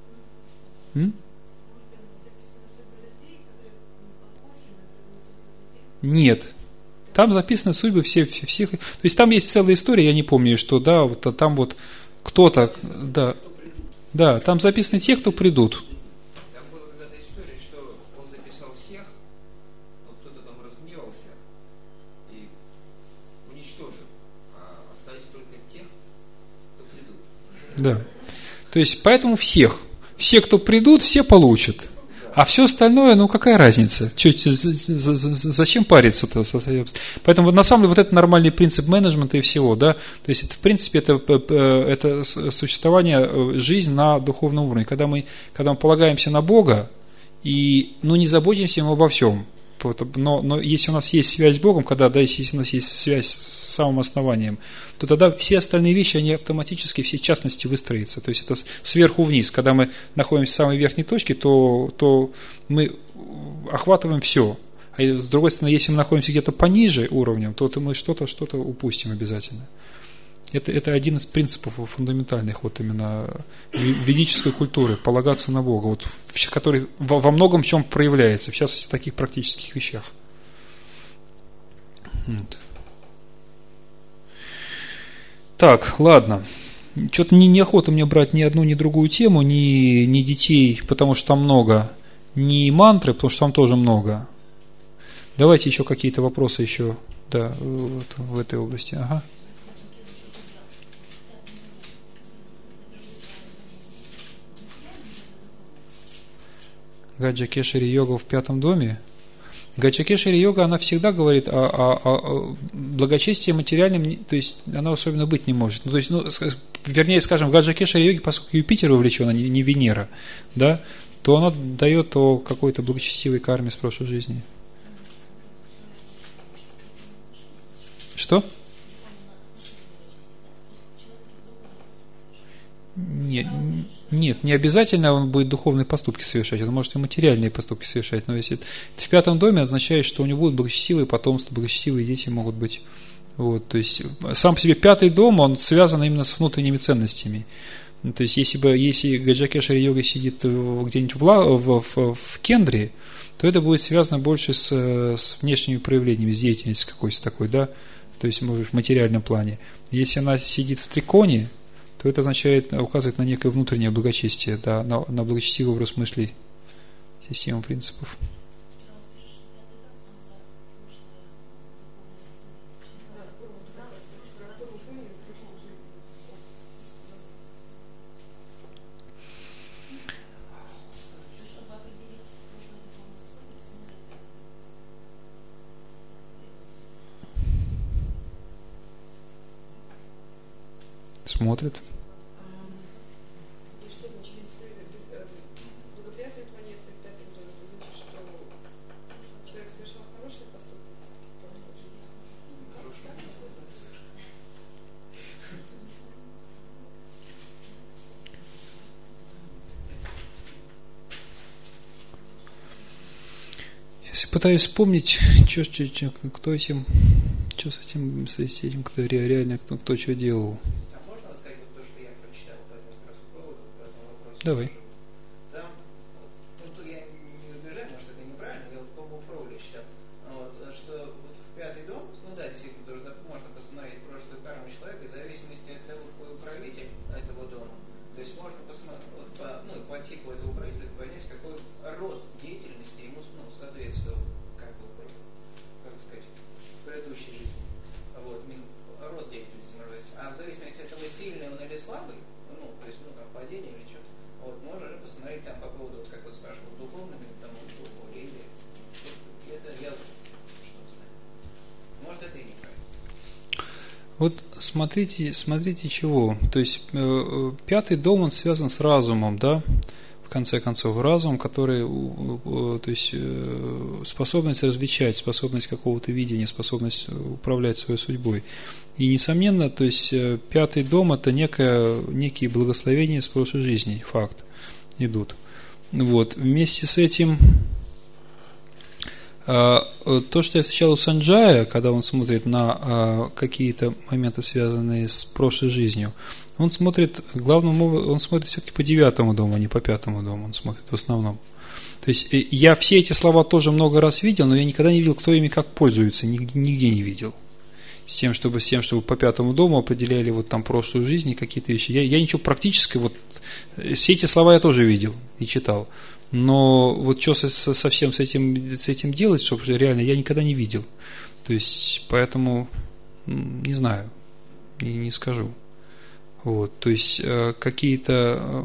Нет. Там записаны судьбы всех. То есть там есть целая история, я не помню, что да, вот там вот кто-то, да, там записаны те, кто придут. Там была когда-то история, что он записал всех, но кто-то там разгневался и уничтожил, а остались только тех, кто придут. Да. То есть поэтому все, кто придут, все получат. А все остальное, ну какая разница? Зачем париться-то? Поэтому на самом деле вот это нормальный принцип менеджмента и всего, да. То есть это, в принципе это существование, жизнь на духовном уровне. Когда мы полагаемся на Бога и не заботимся мы обо всем. Но если у нас есть связь с Богом, если у нас есть связь с самым основанием, то тогда все остальные вещи, они автоматически, все частности выстроятся. То есть это сверху вниз. Когда мы находимся в самой верхней точке, то мы охватываем все. А с другой стороны, если мы находимся где-то пониже уровнем, то мы что-то упустим обязательно. Это один из принципов фундаментальных вот именно ведической культуры, полагаться на Бога, вот, который во многом чем проявляется, в частности, в таких практических вещах. Вот. Так, ладно. Что-то неохота мне брать ни одну, ни другую тему, ни детей, потому что там много, ни мантры, потому что там тоже много. Давайте еще какие-то вопросы еще, да, вот, в этой области. Ага. Гаджа-кешари йога в 5 доме. Гаджа-кешари йога, она всегда говорит о благочестии материальном, то есть она особенно быть не может. Ну, то есть, вернее, скажем, в Гаджа-кешари йоге, поскольку Юпитер вовлечен, а не Венера, да, то она дает о какой-то благочестивой карме с прошлой жизни. Что? Нет, не обязательно он будет духовные поступки совершать, он может и материальные поступки совершать, но если это в 5 доме, означает, что у него будут благочестивые потомства, благочестивые дети могут быть. Вот, то есть сам по себе 5 дом, он связан именно с внутренними ценностями. То есть если Гаджа-кешари йога сидит где-нибудь в кендре, то это будет связано больше с внешними проявлениями, с деятельностью какой-то такой, да, то есть может в материальном плане. Если она сидит в триконе, то это означает, указывает на некое внутреннее благочестие, да, на благочестивый образ мыслей, систему принципов. смотрит. И что значит, если благоприятные планеты в пятом доме, это значит, что человек совершал хорошие поступки в прошлой жизни? Сейчас я пытаюсь вспомнить, кто этим, что с этим, кто реально, кто что делал. А можно сказать вот то, что я прочитал по этому поводу, по этому вопросу? Давай. Там, ну, я не убежаю, может, это неправильно, я вот по Фроуле читал, вот, что вот в пятый дом, ну да, действительно, тоже можно посмотреть прошлую карму человека, в зависимости от того, какой управитель этого дома, то есть можно посмотреть, вот, по типу этого управителя понять, какой род деятельности ему соответствовал, как сказать, в предыдущей жизни. Вот, род деятельности, может быть. А в зависимости от того, сильный он или слабый, то есть, там, падение или что-то, вот, можно посмотреть там по поводу, вот, как вы спрашивали, духовными, там, или это я что знаю. Может, это и неправильно. Вот смотрите чего. То есть пятый дом, он связан с разумом, да? В конце концов, разум, который, то есть способность различать, способность какого-то видения, способность управлять своей судьбой. И, несомненно, то есть пятый дом – это некие благословения с прошлой жизни, факт, идут. Вот. Вместе с этим, то, что я встречал у Санджая, когда он смотрит на какие-то моменты, связанные с прошлой жизнью, он смотрит, он смотрит все-таки по 9-му дому, а не по 5-му дому, он смотрит в основном. То есть я все эти слова тоже много раз видел, но я никогда не видел, кто ими как пользуется, нигде не видел. С тем, чтобы по 5-му дому определяли вот там прошлую жизнь и какие-то вещи. Я ничего практически, вот все эти слова я тоже видел и читал. Но вот что совсем с этим делать, чтобы реально, я никогда не видел. То есть, поэтому не знаю, не скажу. Вот, то есть, какие-то,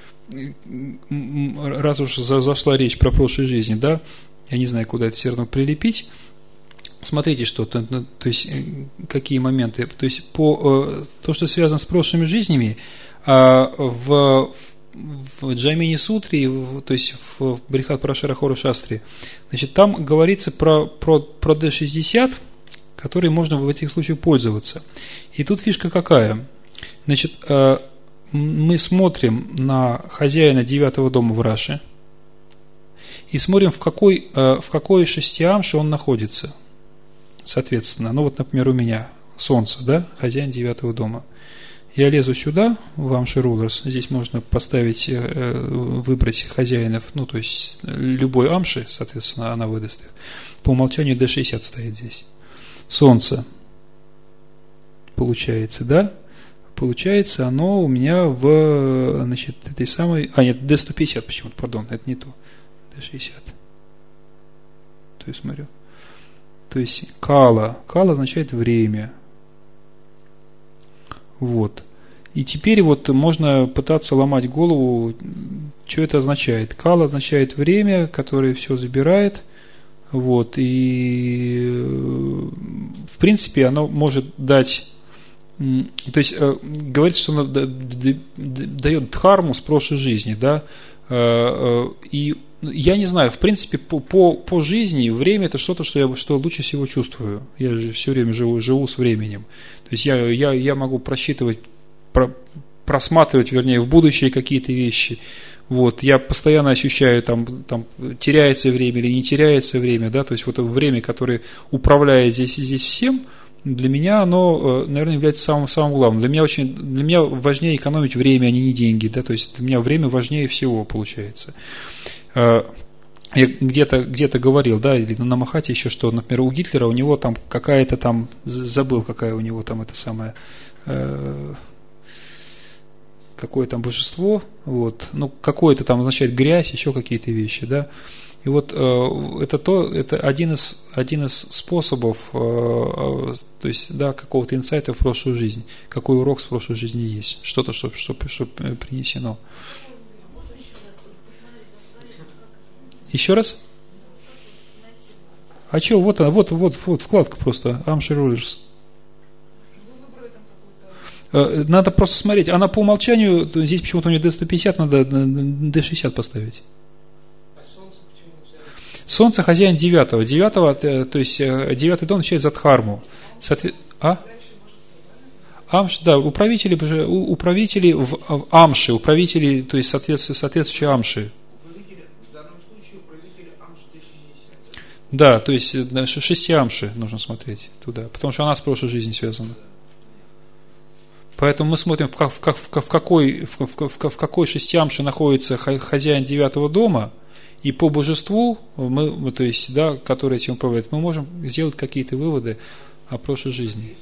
раз уж зашла речь про прошлую жизнь, да, я не знаю, куда это все равно прилепить. Смотрите, то есть, какие моменты, то есть, то, что связано с прошлыми жизнями, в Джаймини Сутре, то есть в Брихат Парашара Хора Шастре, значит, там говорится про D60, который можно в этих случаях пользоваться. И тут фишка какая? Значит, мы смотрим на хозяина 9-го дома в Раши и смотрим, в какой шестиамше он находится. Соответственно, вот, например, у меня Солнце, да, хозяин 9-го дома. Я лезу сюда, в Амши Рулерс, здесь можно поставить, выбрать хозяинов, то есть любой Амши, соответственно, она выдаст их. По умолчанию D60 стоит здесь. Солнце. Получается, да? Получается, оно у меня в, значит, этой самой... нет, D150 почему-то, пардон, это не то. D60. То есть, смотрю. То есть, кала. Кала означает время. Вот. И теперь вот можно пытаться ломать голову, что это означает. Кала означает время, которое все забирает. Вот. И, в принципе, оно может дать... То есть, говорится, что оно дает дхарму с прошлой жизни, да, и я не знаю, в принципе, по жизни время – это что-то, что лучше всего чувствую. Я же все время живу с временем. То есть, я могу просчитывать, просматривать, вернее, в будущее какие-то вещи. Вот, я постоянно ощущаю, там теряется время или не теряется время, да, то есть, вот это время, которое управляет здесь всем, для меня оно, наверное, является самым главным. Для меня важнее экономить время, а не деньги. Да? То есть для меня время важнее всего, получается. Я где-то говорил, да, или на Махате еще, что, например, у Гитлера у него там какая-то там, забыл, какая у него там это самое, какое там божество, вот, какое-то там означает грязь, еще какие-то вещи, да. И вот это один из способов, то есть, да, какого-то инсайта в прошлую жизнь, какой урок с прошлой жизни есть, что-то, что принесено. Еще раз? А что, вот вкладка просто, Amshi Rulers. Надо просто смотреть. Она по умолчанию, здесь почему-то у нее D150, надо D60 поставить. А солнце почему связано? Солнце хозяин 9-го. 9-го, то есть 9-й дом начинает за Дхарму. Амш, да, управители в Амши, управители, то есть соответствующие Амши. В данном случае управитель Амш D60. Да, то есть 6 Амши нужно смотреть туда, потому что она с прошлой жизнью связана. Поэтому мы смотрим, в какой 6 Амши находится хозяин 9-го дома, и по божеству, мы, то есть, да, который этим управляет, мы можем сделать какие-то выводы о прошлой жизни.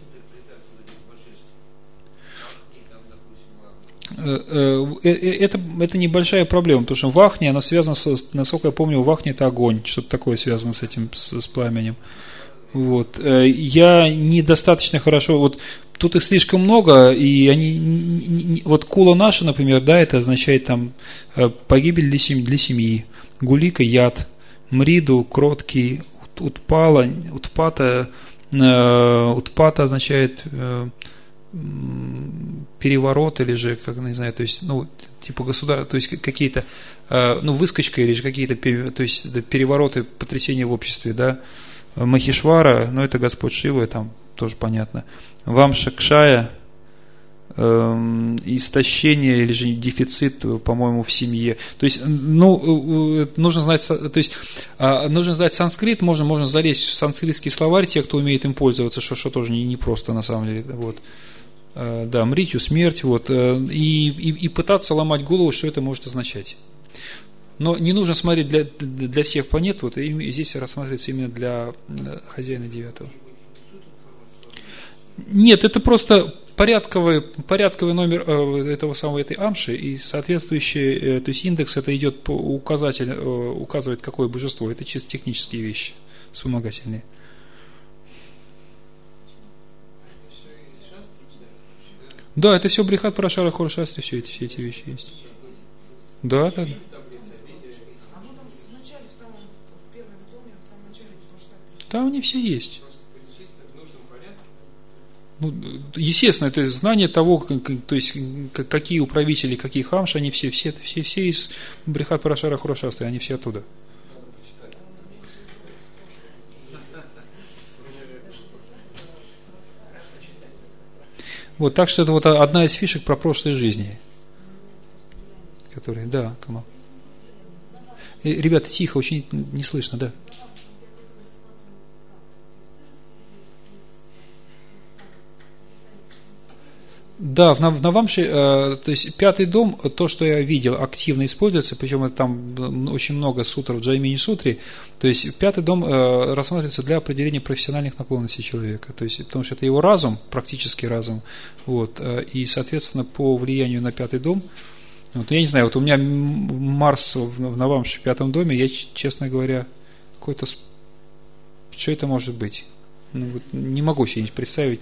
Это небольшая проблема, потому что Вахни, она связана насколько я помню, Вахни это огонь, что-то такое связано с этим, с пламенем. Вот. Я недостаточно хорошо, вот тут их слишком много, и они, вот Кула наша, например, да, это означает там погибель для семьи, Гулика яд, Мриду кроткий, Утпата означает переворот или же, как не знаю, то есть, ну, типа государства, то есть какие-то, ну, выскочка или же какие-то, то есть перевороты, потрясения в обществе, да. Махишвара, ну, это Господь Шива, там тоже понятно. Вамшакшая, истощение или же дефицит, по-моему, в семье. То есть, ну, нужно знать санскрит, можно залезть в санскритский словарь, те, кто умеет им пользоваться, что тоже не просто на самом деле, вот. Да, мритью, смерть, вот, и пытаться ломать голову, что это может означать. Но не нужно смотреть для всех планет, вот, и здесь рассматривается именно для хозяина 9-го. Нет, это просто порядковый номер этой амши, и соответствующий, то есть индекс, это идет по указывает какое божество, это чисто технические вещи, вспомогательные. Да, это все Брихат Парашара Хорашастри, все эти вещи есть. Да. А ну там в начале, в первом доме, в самом начале масштабе. Там они все есть. Ну, естественно, это знание того, то есть какие управители, какие хамши, они все из Брихат Парашара Хорашастри, они все оттуда. Вот, так что это вот одна из фишек про прошлые жизни. Которые, да, Камал. Ребята, тихо, очень не слышно, да. Да, в Навамше, то есть 5-й дом, то, что я видел, активно используется, причем там очень много сутр в Джаймини Сутре, то есть 5-й дом рассматривается для определения профессиональных наклонностей человека, то есть, потому что это его разум, практически разум, вот, и, соответственно, по влиянию на 5-й дом, вот, я не знаю, вот у меня Марс в Навамше в 5-м доме, я, честно говоря, какой-то, что это может быть? Ну, вот, не могу себе представить.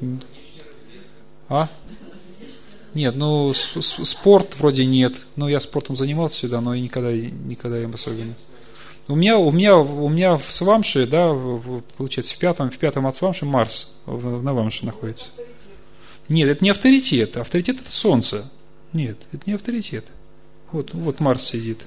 Нет, ну спорт вроде нет. Ну, я спортом занимался всегда, но и никогда им особенно. У меня в Свамше, да, получается, в пятом от Свамши Марс в Навамше находится. Нет, это не авторитет. Авторитет это Солнце. Нет, это не авторитет. Вот Марс сидит.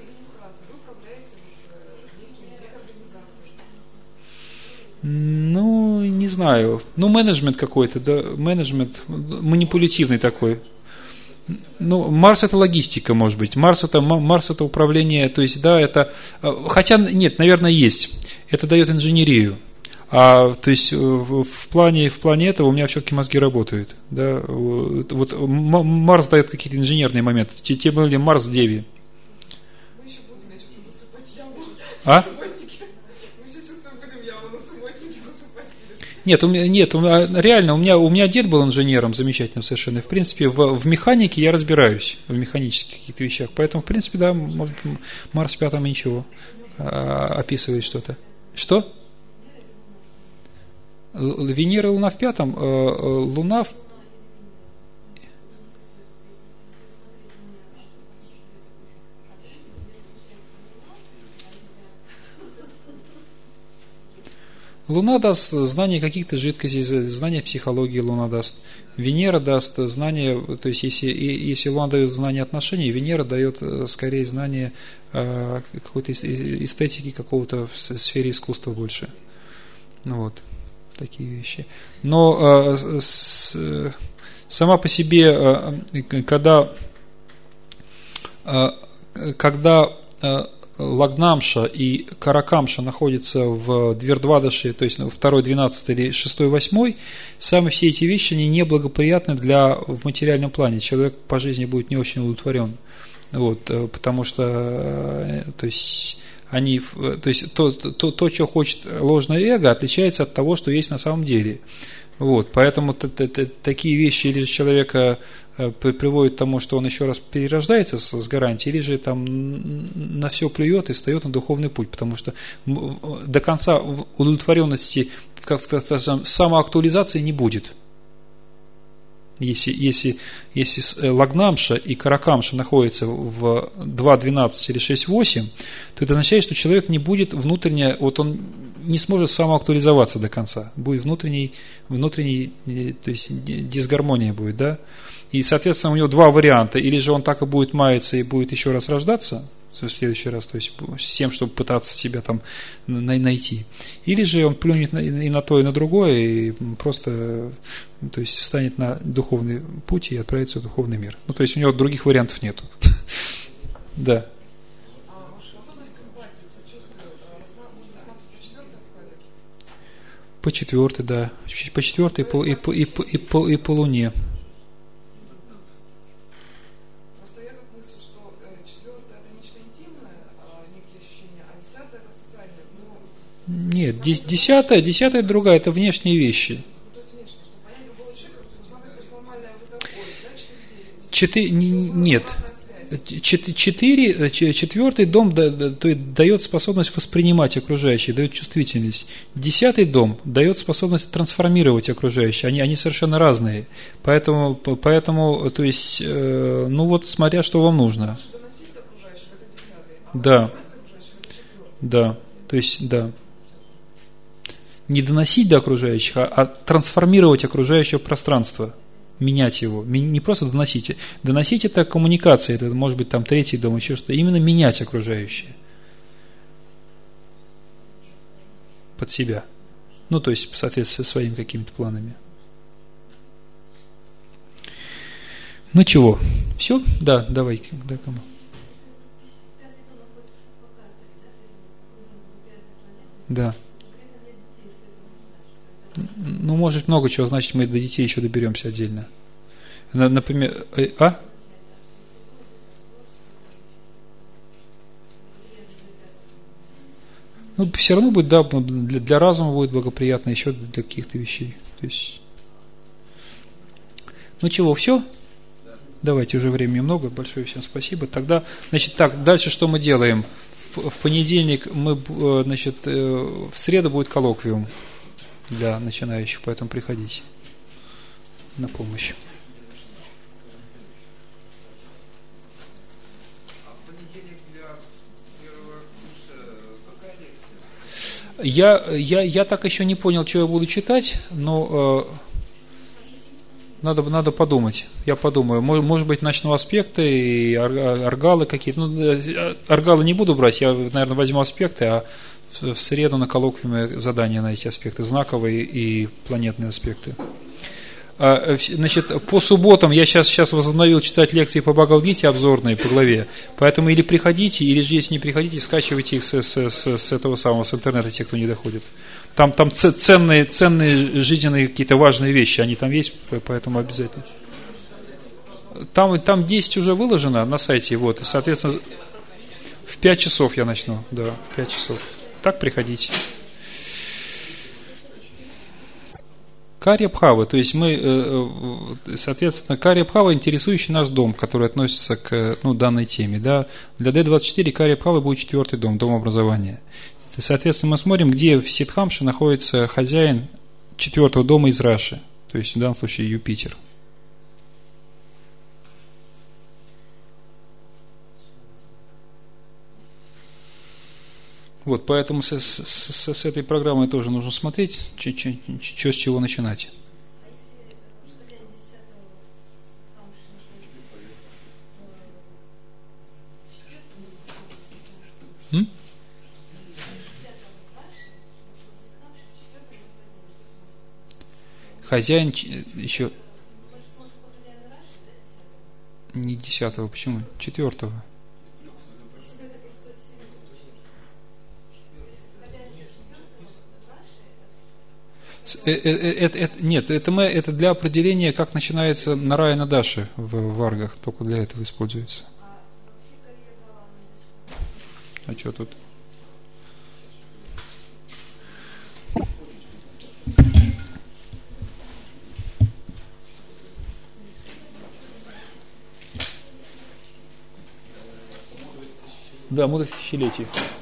Ну, не знаю. Ну, менеджмент какой-то, да, менеджмент манипулятивный такой. Ну, Марс это логистика, может быть. Марс это управление, то есть, да, это. Хотя, нет, наверное, есть. Это дает инженерию. То есть в плане этого у меня все-таки мозги работают. Да? Вот Марс дает какие-то инженерные моменты. Тем более Марс в Деве. Мы еще будем, я чувствую, засыпать яму. А? Нет, реально, у меня дед был инженером замечательным совершенно. В принципе, в механике я разбираюсь, в механических каких-то вещах. Поэтому, в принципе, да, может, Марс в 5-м ничего описывает что-то. Что? Венера и Луна в 5-м? Луна в... Луна даст знание каких-то жидкостей, знание психологии Луна даст. Венера даст знание, то есть если Луна дает знание отношений, Венера дает скорее знание какой-то эстетики какого-то в сфере искусства больше. Ну вот, такие вещи. Но сама по себе, когда Лагнамша и Каракамша находятся в Двердвадаши, то есть 2, 12 или 6, 8, сами все эти вещи, они неблагоприятны в материальном плане. Человек по жизни будет не очень удовлетворен. Вот, потому что то есть то, что хочет ложное эго, отличается от того, что есть на самом деле. Вот, поэтому такие вещи или же человека приводят к тому, что он еще раз перерождается с гарантией, или же там на все плюет и встает на духовный путь, потому что до конца удовлетворенности, самоактуализации не будет. Если Лагнамша и Каракамша находятся в 2, 12 или 6, 8, то это означает, что человек не будет внутренне, вот он не сможет самоактуализоваться до конца. Будет внутренний, то есть дисгармония будет, да? И, соответственно, у него два варианта. Или же он так и будет маяться и будет еще раз рождаться в следующий раз, то есть с тем, чтобы пытаться себя там найти. Или же он плюнет и на то, и на другое, и просто, то есть встанет на духовный путь и отправится в духовный мир. Ну, то есть у него других вариантов нету. Да. По 4, да. По 4 и по Луне. Нет, 10 другая, это внешние вещи. Нет. 4 дом дает способность воспринимать окружающее, дает чувствительность. 10 дом дает способность трансформировать окружающее. Они совершенно разные. Поэтому, то есть, ну вот, смотря что вам нужно. Да. Да. То есть, да. Не доносить до окружающих, а трансформировать окружающее пространство, менять его, не просто доносить. Доносить — это коммуникация, это может быть там 3 дом, еще что-то, именно менять окружающее под себя, ну то есть в соответствии со своими какими-то планами. Ну чего, все? Да, давайте. Да, кому? Да. Ну, может много чего, значит, мы до детей еще доберемся отдельно. Например, Ну, все равно будет, да, для разума будет благоприятно, еще для каких-то вещей. То есть... Ну чего, все? Давайте, уже времени много, большое всем спасибо. Тогда, значит, так, дальше что мы делаем? В понедельник значит, в среду будет коллоквиум для начинающих, поэтому приходите на помощь. А в понедельник для первого курса какая лекция? Я так еще не понял, что я буду читать, но надо подумать. Я подумаю. Может быть, начну аспекты и аргалы какие-то. Ну, аргалы не буду брать, я, наверное, возьму аспекты, а в среду на коллоквиуме задания на эти аспекты, знаковые и планетные аспекты. Значит, по субботам я сейчас возобновил читать лекции по Бхагавад-гите обзорные по главе, поэтому или приходите, или же если не приходите, скачивайте их с этого самого, с интернета, те, кто не доходит. Там ценные жизненные какие-то важные вещи, они там есть, поэтому обязательно. Там 10 уже выложено на сайте, вот, и, соответственно, в 5 часов я начну, да, в 5 часов. Так приходите. Карья Бхава, то есть мы, соответственно, Карья Бхава, интересующий наш дом, который относится к данной теме. Да. Для D24 Карья Бхава будет 4 дом, дом образования. Соответственно, мы смотрим, где в Сиддхамше находится хозяин 4 дома из Раши, то есть в данном случае Юпитер. Вот, поэтому с этой программой тоже нужно смотреть, что с чего начинать. Хозяин еще не 10-го, почему? 4-го. Нет, это для определения, как начинается Нараяна Даши в варгах, только для этого используется. А что тут? Да, мудрость тысячелетий.